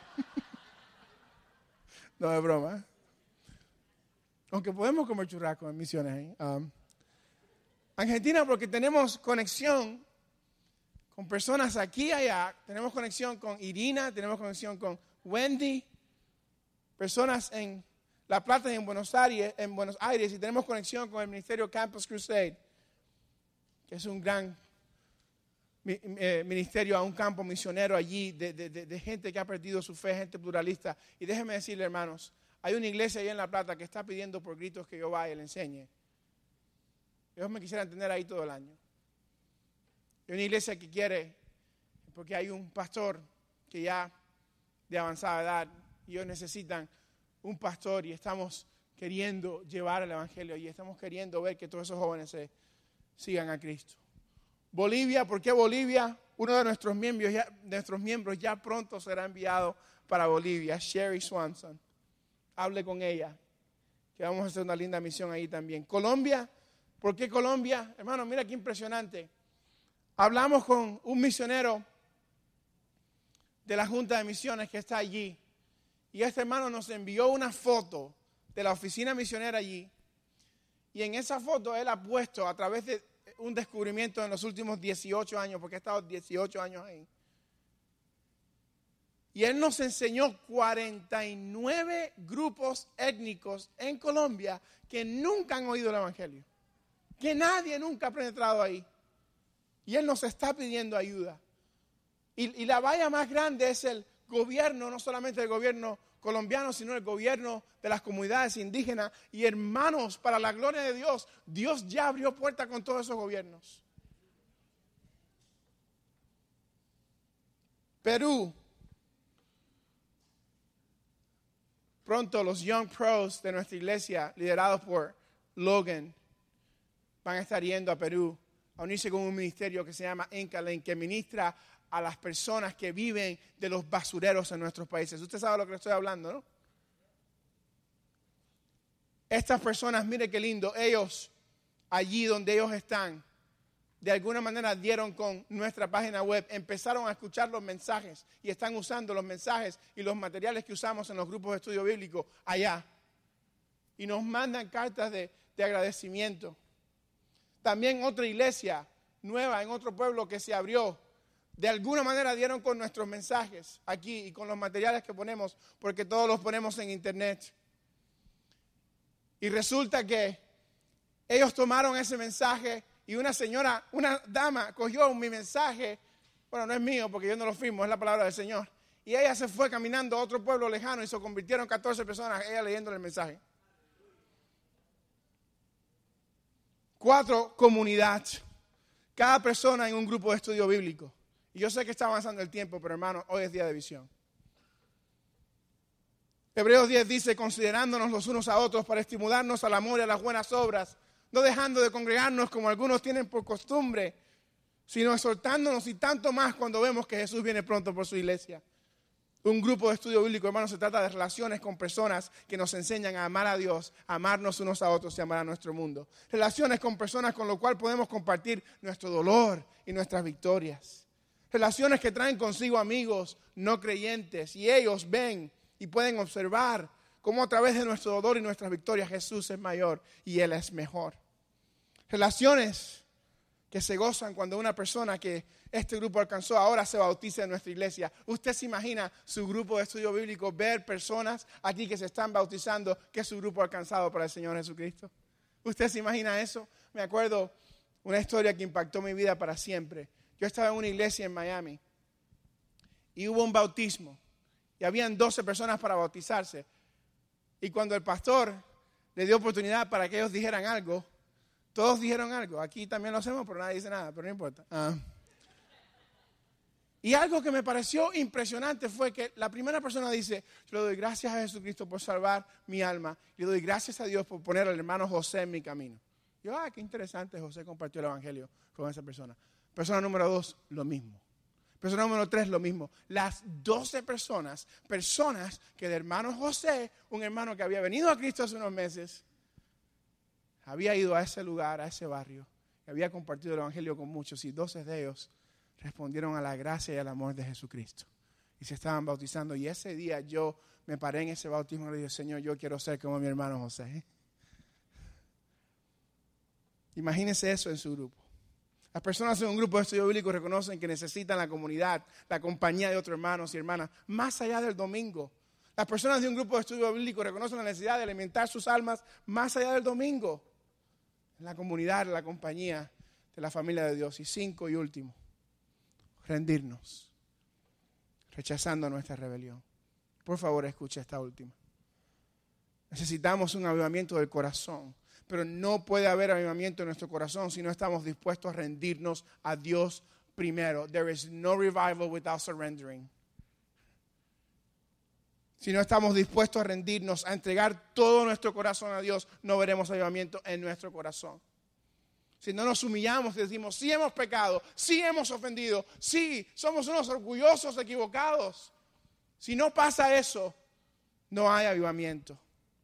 No es broma. Aunque podemos comer churrasco en misiones. Argentina porque tenemos conexión con personas aquí y allá. Tenemos conexión con Irina, tenemos conexión con Wendy. Personas en La Plata y en Buenos Aires. Y tenemos conexión con el Ministerio Campus Crusade, que es un gran ministerio a un campo misionero allí de gente que ha perdido su fe, gente pluralista. Y déjenme decirle, hermanos, hay una iglesia allí en La Plata que está pidiendo por gritos que yo vaya y le enseñe. Ellos me quisieran tener ahí todo el año. Hay una iglesia que quiere, porque hay un pastor que ya de avanzada edad, y ellos necesitan un pastor y estamos queriendo llevar el evangelio y estamos queriendo ver que todos esos jóvenes se sigan a Cristo. Bolivia, ¿por qué Bolivia? Uno de nuestros miembros ya pronto será enviado para Bolivia, Sherry Swanson. Hable con ella, que vamos a hacer una linda misión ahí también. Colombia, ¿por qué Colombia? Hermano, mira qué impresionante. Hablamos con un misionero de la Junta de Misiones que está allí. Y este hermano nos envió una foto de la oficina misionera allí. Y en esa foto él ha puesto, a través de un descubrimiento en los últimos 18 años, porque ha estado 18 años ahí. Y él nos enseñó 49 grupos étnicos en Colombia que nunca han oído el evangelio. Que nadie nunca ha penetrado ahí. Y él nos está pidiendo ayuda. Y la valla más grande es el gobierno, no solamente el gobierno colombiano, sino el gobierno de las comunidades indígenas. Y hermanos, para la gloria de Dios, Dios ya abrió puertas con todos esos gobiernos. Perú. Pronto los Young Pros de nuestra iglesia, liderados por Logan, van a estar yendo a Perú a unirse con un ministerio que se llama Encalen, que ministra a las personas que viven de los basureros en nuestros países. Usted sabe lo que le estoy hablando, ¿no? Estas personas, mire qué lindo, ellos, allí donde ellos están, de alguna manera dieron con nuestra página web, empezaron a escuchar los mensajes y están usando los mensajes y los materiales que usamos en los grupos de estudio bíblico allá. Y nos mandan cartas de agradecimiento. También otra iglesia nueva en otro pueblo que se abrió, de alguna manera dieron con nuestros mensajes aquí y con los materiales que ponemos, porque todos los ponemos en internet. Y resulta que ellos tomaron ese mensaje y una dama cogió mi mensaje, bueno, no es mío porque yo no lo firmo, es la palabra del Señor. Y ella se fue caminando a otro pueblo lejano y se convirtieron 14 personas, ella leyéndole el mensaje. 4, comunidad. Cada persona en un grupo de estudio bíblico. Y yo sé que está avanzando el tiempo, pero hermano, hoy es día de visión. Hebreos 10 dice, considerándonos los unos a otros para estimularnos al amor y a las buenas obras, no dejando de congregarnos como algunos tienen por costumbre, sino exhortándonos y tanto más cuando vemos que Jesús viene pronto por su iglesia. Un grupo de estudio bíblico, hermano, se trata de relaciones con personas que nos enseñan a amar a Dios, a amarnos unos a otros y amar a nuestro mundo. Relaciones con personas con lo cual podemos compartir nuestro dolor y nuestras victorias. Relaciones que traen consigo amigos no creyentes y ellos ven y pueden observar cómo a través de nuestro dolor y nuestras victorias Jesús es mayor y Él es mejor. Relaciones que se gozan cuando una persona que este grupo alcanzó ahora se bautiza en nuestra iglesia. ¿Usted se imagina su grupo de estudio bíblico, ver personas aquí que se están bautizando, que es su grupo alcanzado para el Señor Jesucristo? ¿Usted se imagina eso? Me acuerdo una historia que impactó mi vida para siempre. Yo estaba en una iglesia en Miami y hubo un bautismo y habían 12 personas para bautizarse. Y cuando el pastor le dio oportunidad para que ellos dijeran algo, todos dijeron algo. Aquí también lo hacemos, pero nadie dice nada, pero no importa. Y algo que me pareció impresionante fue que la primera persona dice, yo le doy gracias a Jesucristo por salvar mi alma. Y le doy gracias a Dios por poner al hermano José en mi camino. Yo, qué interesante, José compartió el evangelio con esa persona. Persona número 2, lo mismo. Persona número 3, lo mismo. Las 12 personas que el hermano José, un hermano que había venido a Cristo hace unos meses, había ido a ese lugar, a ese barrio, y había compartido el evangelio con muchos, y 12 de ellos respondieron a la gracia y al amor de Jesucristo. Y se estaban bautizando. Y ese día yo me paré en ese bautismo y le dije, Señor, yo quiero ser como mi hermano José. Imagínense eso en su grupo. Las personas en un grupo de estudio bíblico reconocen que necesitan la comunidad, la compañía de otros hermanos y hermanas, más allá del domingo. Las personas de un grupo de estudio bíblico reconocen la necesidad de alimentar sus almas más allá del domingo. En la comunidad, en la compañía de la familia de Dios. Y 5 y último, rendirnos, rechazando nuestra rebelión. Por favor, escucha esta última. Necesitamos un avivamiento del corazón pero no puede haber avivamiento en nuestro corazón si no estamos dispuestos a rendirnos a Dios primero. There is no revival without surrendering. Si no estamos dispuestos a rendirnos, a entregar todo nuestro corazón a Dios, no veremos avivamiento en nuestro corazón. Si no nos humillamos y decimos, sí hemos pecado, sí hemos ofendido, sí, somos unos orgullosos equivocados. Si no pasa eso, no hay avivamiento.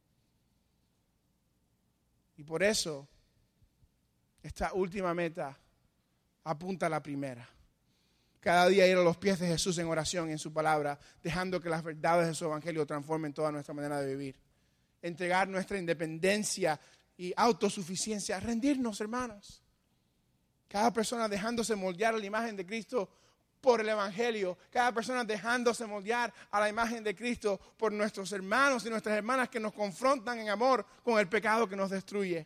Y por eso, esta última meta apunta a la primera. Cada día ir a los pies de Jesús en oración, en su palabra, dejando que las verdades de su evangelio transformen toda nuestra manera de vivir. Entregar nuestra independencia y autosuficiencia, rendirnos, hermanos. Cada persona dejándose moldear a la imagen de Cristo por el evangelio. Cada persona dejándose moldear a la imagen de Cristo por nuestros hermanos y nuestras hermanas que nos confrontan en amor con el pecado que nos destruye.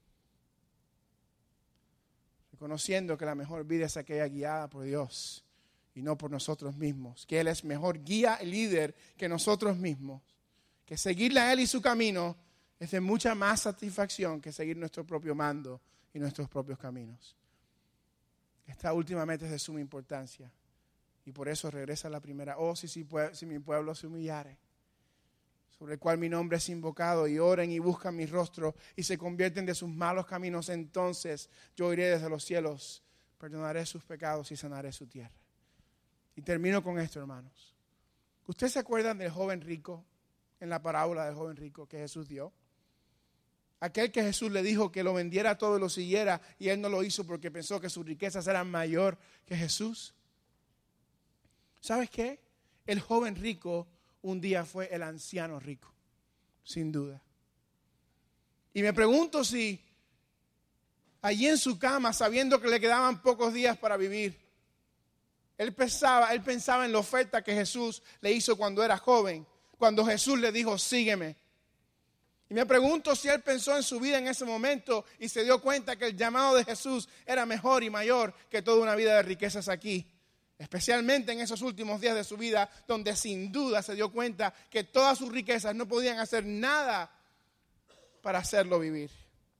Conociendo que la mejor vida es aquella guiada por Dios y no por nosotros mismos. Que Él es mejor guía y líder que nosotros mismos. Que seguirle a Él y su camino es de mucha más satisfacción que seguir nuestro propio mando y nuestros propios caminos. Esta última meta es de suma importancia. Y por eso regresa a la primera. Oh, si mi pueblo se humillare, sobre el cual mi nombre es invocado, y oren y buscan mi rostro y se convierten de sus malos caminos, entonces yo iré desde los cielos, perdonaré sus pecados y sanaré su tierra. Y termino con esto, hermanos. ¿Ustedes se acuerdan del joven rico, en la parábola del joven rico que Jesús dio? Aquel que Jesús le dijo que lo vendiera todo y lo siguiera, y él no lo hizo porque pensó que sus riquezas eran mayor que Jesús. ¿Sabes qué? El joven rico un día fue el anciano rico, sin duda. Y me pregunto si allí en su cama, sabiendo que le quedaban pocos días para vivir, él pensaba en la oferta que Jesús le hizo cuando era joven, cuando Jesús le dijo, sígueme. Y me pregunto si él pensó en su vida en ese momento y se dio cuenta que el llamado de Jesús era mejor y mayor que toda una vida de riquezas aquí. Especialmente en esos últimos días de su vida, donde sin duda se dio cuenta que todas sus riquezas no podían hacer nada para hacerlo vivir.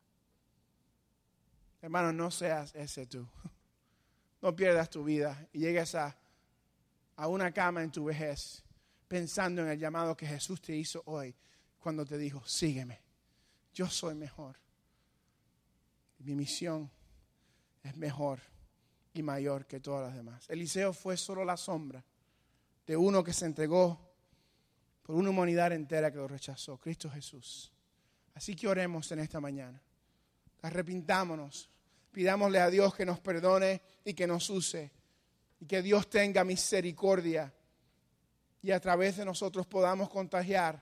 Hermano, no seas ese tú. No pierdas tu vida y llegues a una cama en tu vejez pensando en el llamado que Jesús te hizo hoy cuando te dijo, sígueme, yo soy mejor. Mi misión es mejor y mayor que todas las demás. Eliseo fue solo la sombra de uno que se entregó por una humanidad entera que lo rechazó, Cristo Jesús. Así que oremos en esta mañana. Arrepintámonos, pidámosle a Dios que nos perdone y que nos use, y que Dios tenga misericordia y a través de nosotros podamos contagiar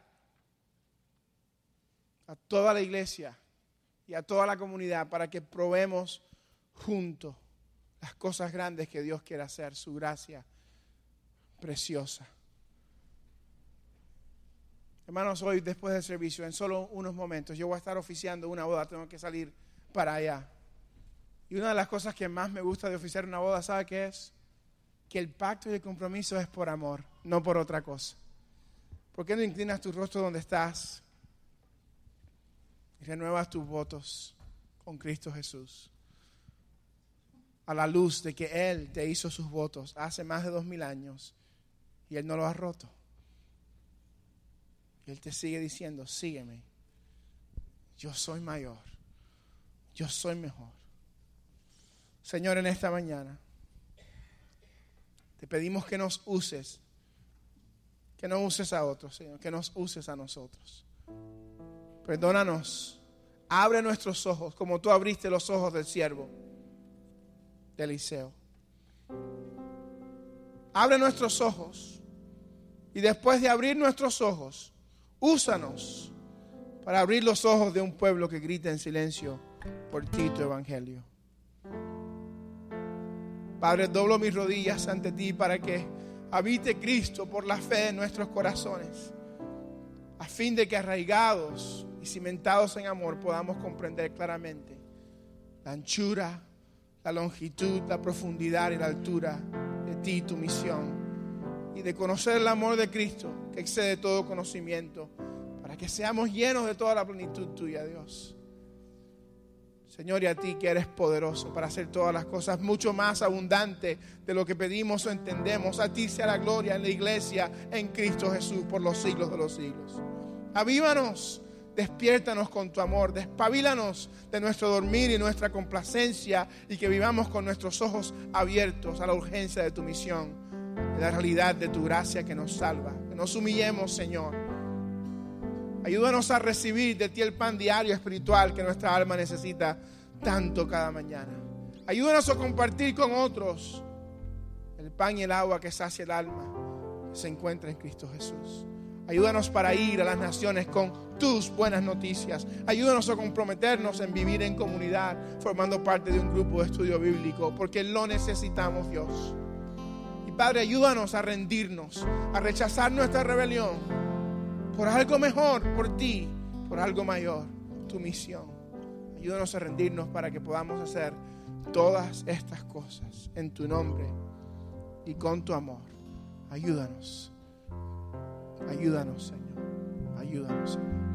a toda la iglesia y a toda la comunidad para que probemos juntos las cosas grandes que Dios quiere hacer, su gracia preciosa. Hermanos, hoy después del servicio, en solo unos momentos, yo voy a estar oficiando una boda, tengo que salir para allá. Y una de las cosas que más me gusta de oficiar una boda, ¿sabe qué es? Que el pacto y el compromiso es por amor, no por otra cosa. ¿Por qué no inclinas tu rostro donde estás y renuevas tus votos con Cristo Jesús? A la luz de que Él te hizo sus votos hace más de 2000 años y Él no lo ha roto. Y Él te sigue diciendo, sígueme. Yo soy mayor. Yo soy mejor. Señor, en esta mañana te pedimos que nos uses. Que no uses a otros, Señor. Que nos uses a nosotros. Perdónanos. Abre nuestros ojos como tú abriste los ojos del siervo de Eliseo. Abre nuestros ojos y después de abrir nuestros ojos, úsanos para abrir los ojos de un pueblo que grita en silencio por ti tu evangelio. Padre, doblo mis rodillas ante ti para que habite Cristo por la fe en nuestros corazones, a fin de que arraigados y cimentados en amor podamos comprender claramente la anchura, la longitud, la profundidad y la altura de ti, tu misión, y de conocer el amor de Cristo que excede todo conocimiento, para que seamos llenos de toda la plenitud tuya, Dios. Señor, y a ti que eres poderoso para hacer todas las cosas mucho más abundante de lo que pedimos o entendemos. A ti sea la gloria en la iglesia, en Cristo Jesús, por los siglos de los siglos. Avívanos, despiértanos con tu amor, despabilanos de nuestro dormir y nuestra complacencia, y que vivamos con nuestros ojos abiertos a la urgencia de tu misión, a la realidad de tu gracia que nos salva. Que nos humillemos, Señor. Ayúdanos a recibir de ti el pan diario espiritual que nuestra alma necesita tanto cada mañana. Ayúdanos a compartir con otros el pan y el agua que sacia el alma, que se encuentra en Cristo Jesús. Ayúdanos para ir a las naciones con tus buenas noticias. Ayúdanos a comprometernos en vivir en comunidad, formando parte de un grupo de estudio bíblico, porque lo necesitamos, Dios. Y Padre, ayúdanos a rendirnos, a rechazar nuestra rebelión por algo mejor, por ti, por algo mayor, tu misión. Ayúdanos a rendirnos para que podamos hacer todas estas cosas en tu nombre y con tu amor. Ayúdanos. Ayúdanos, Señor. Ayúdanos, Señor.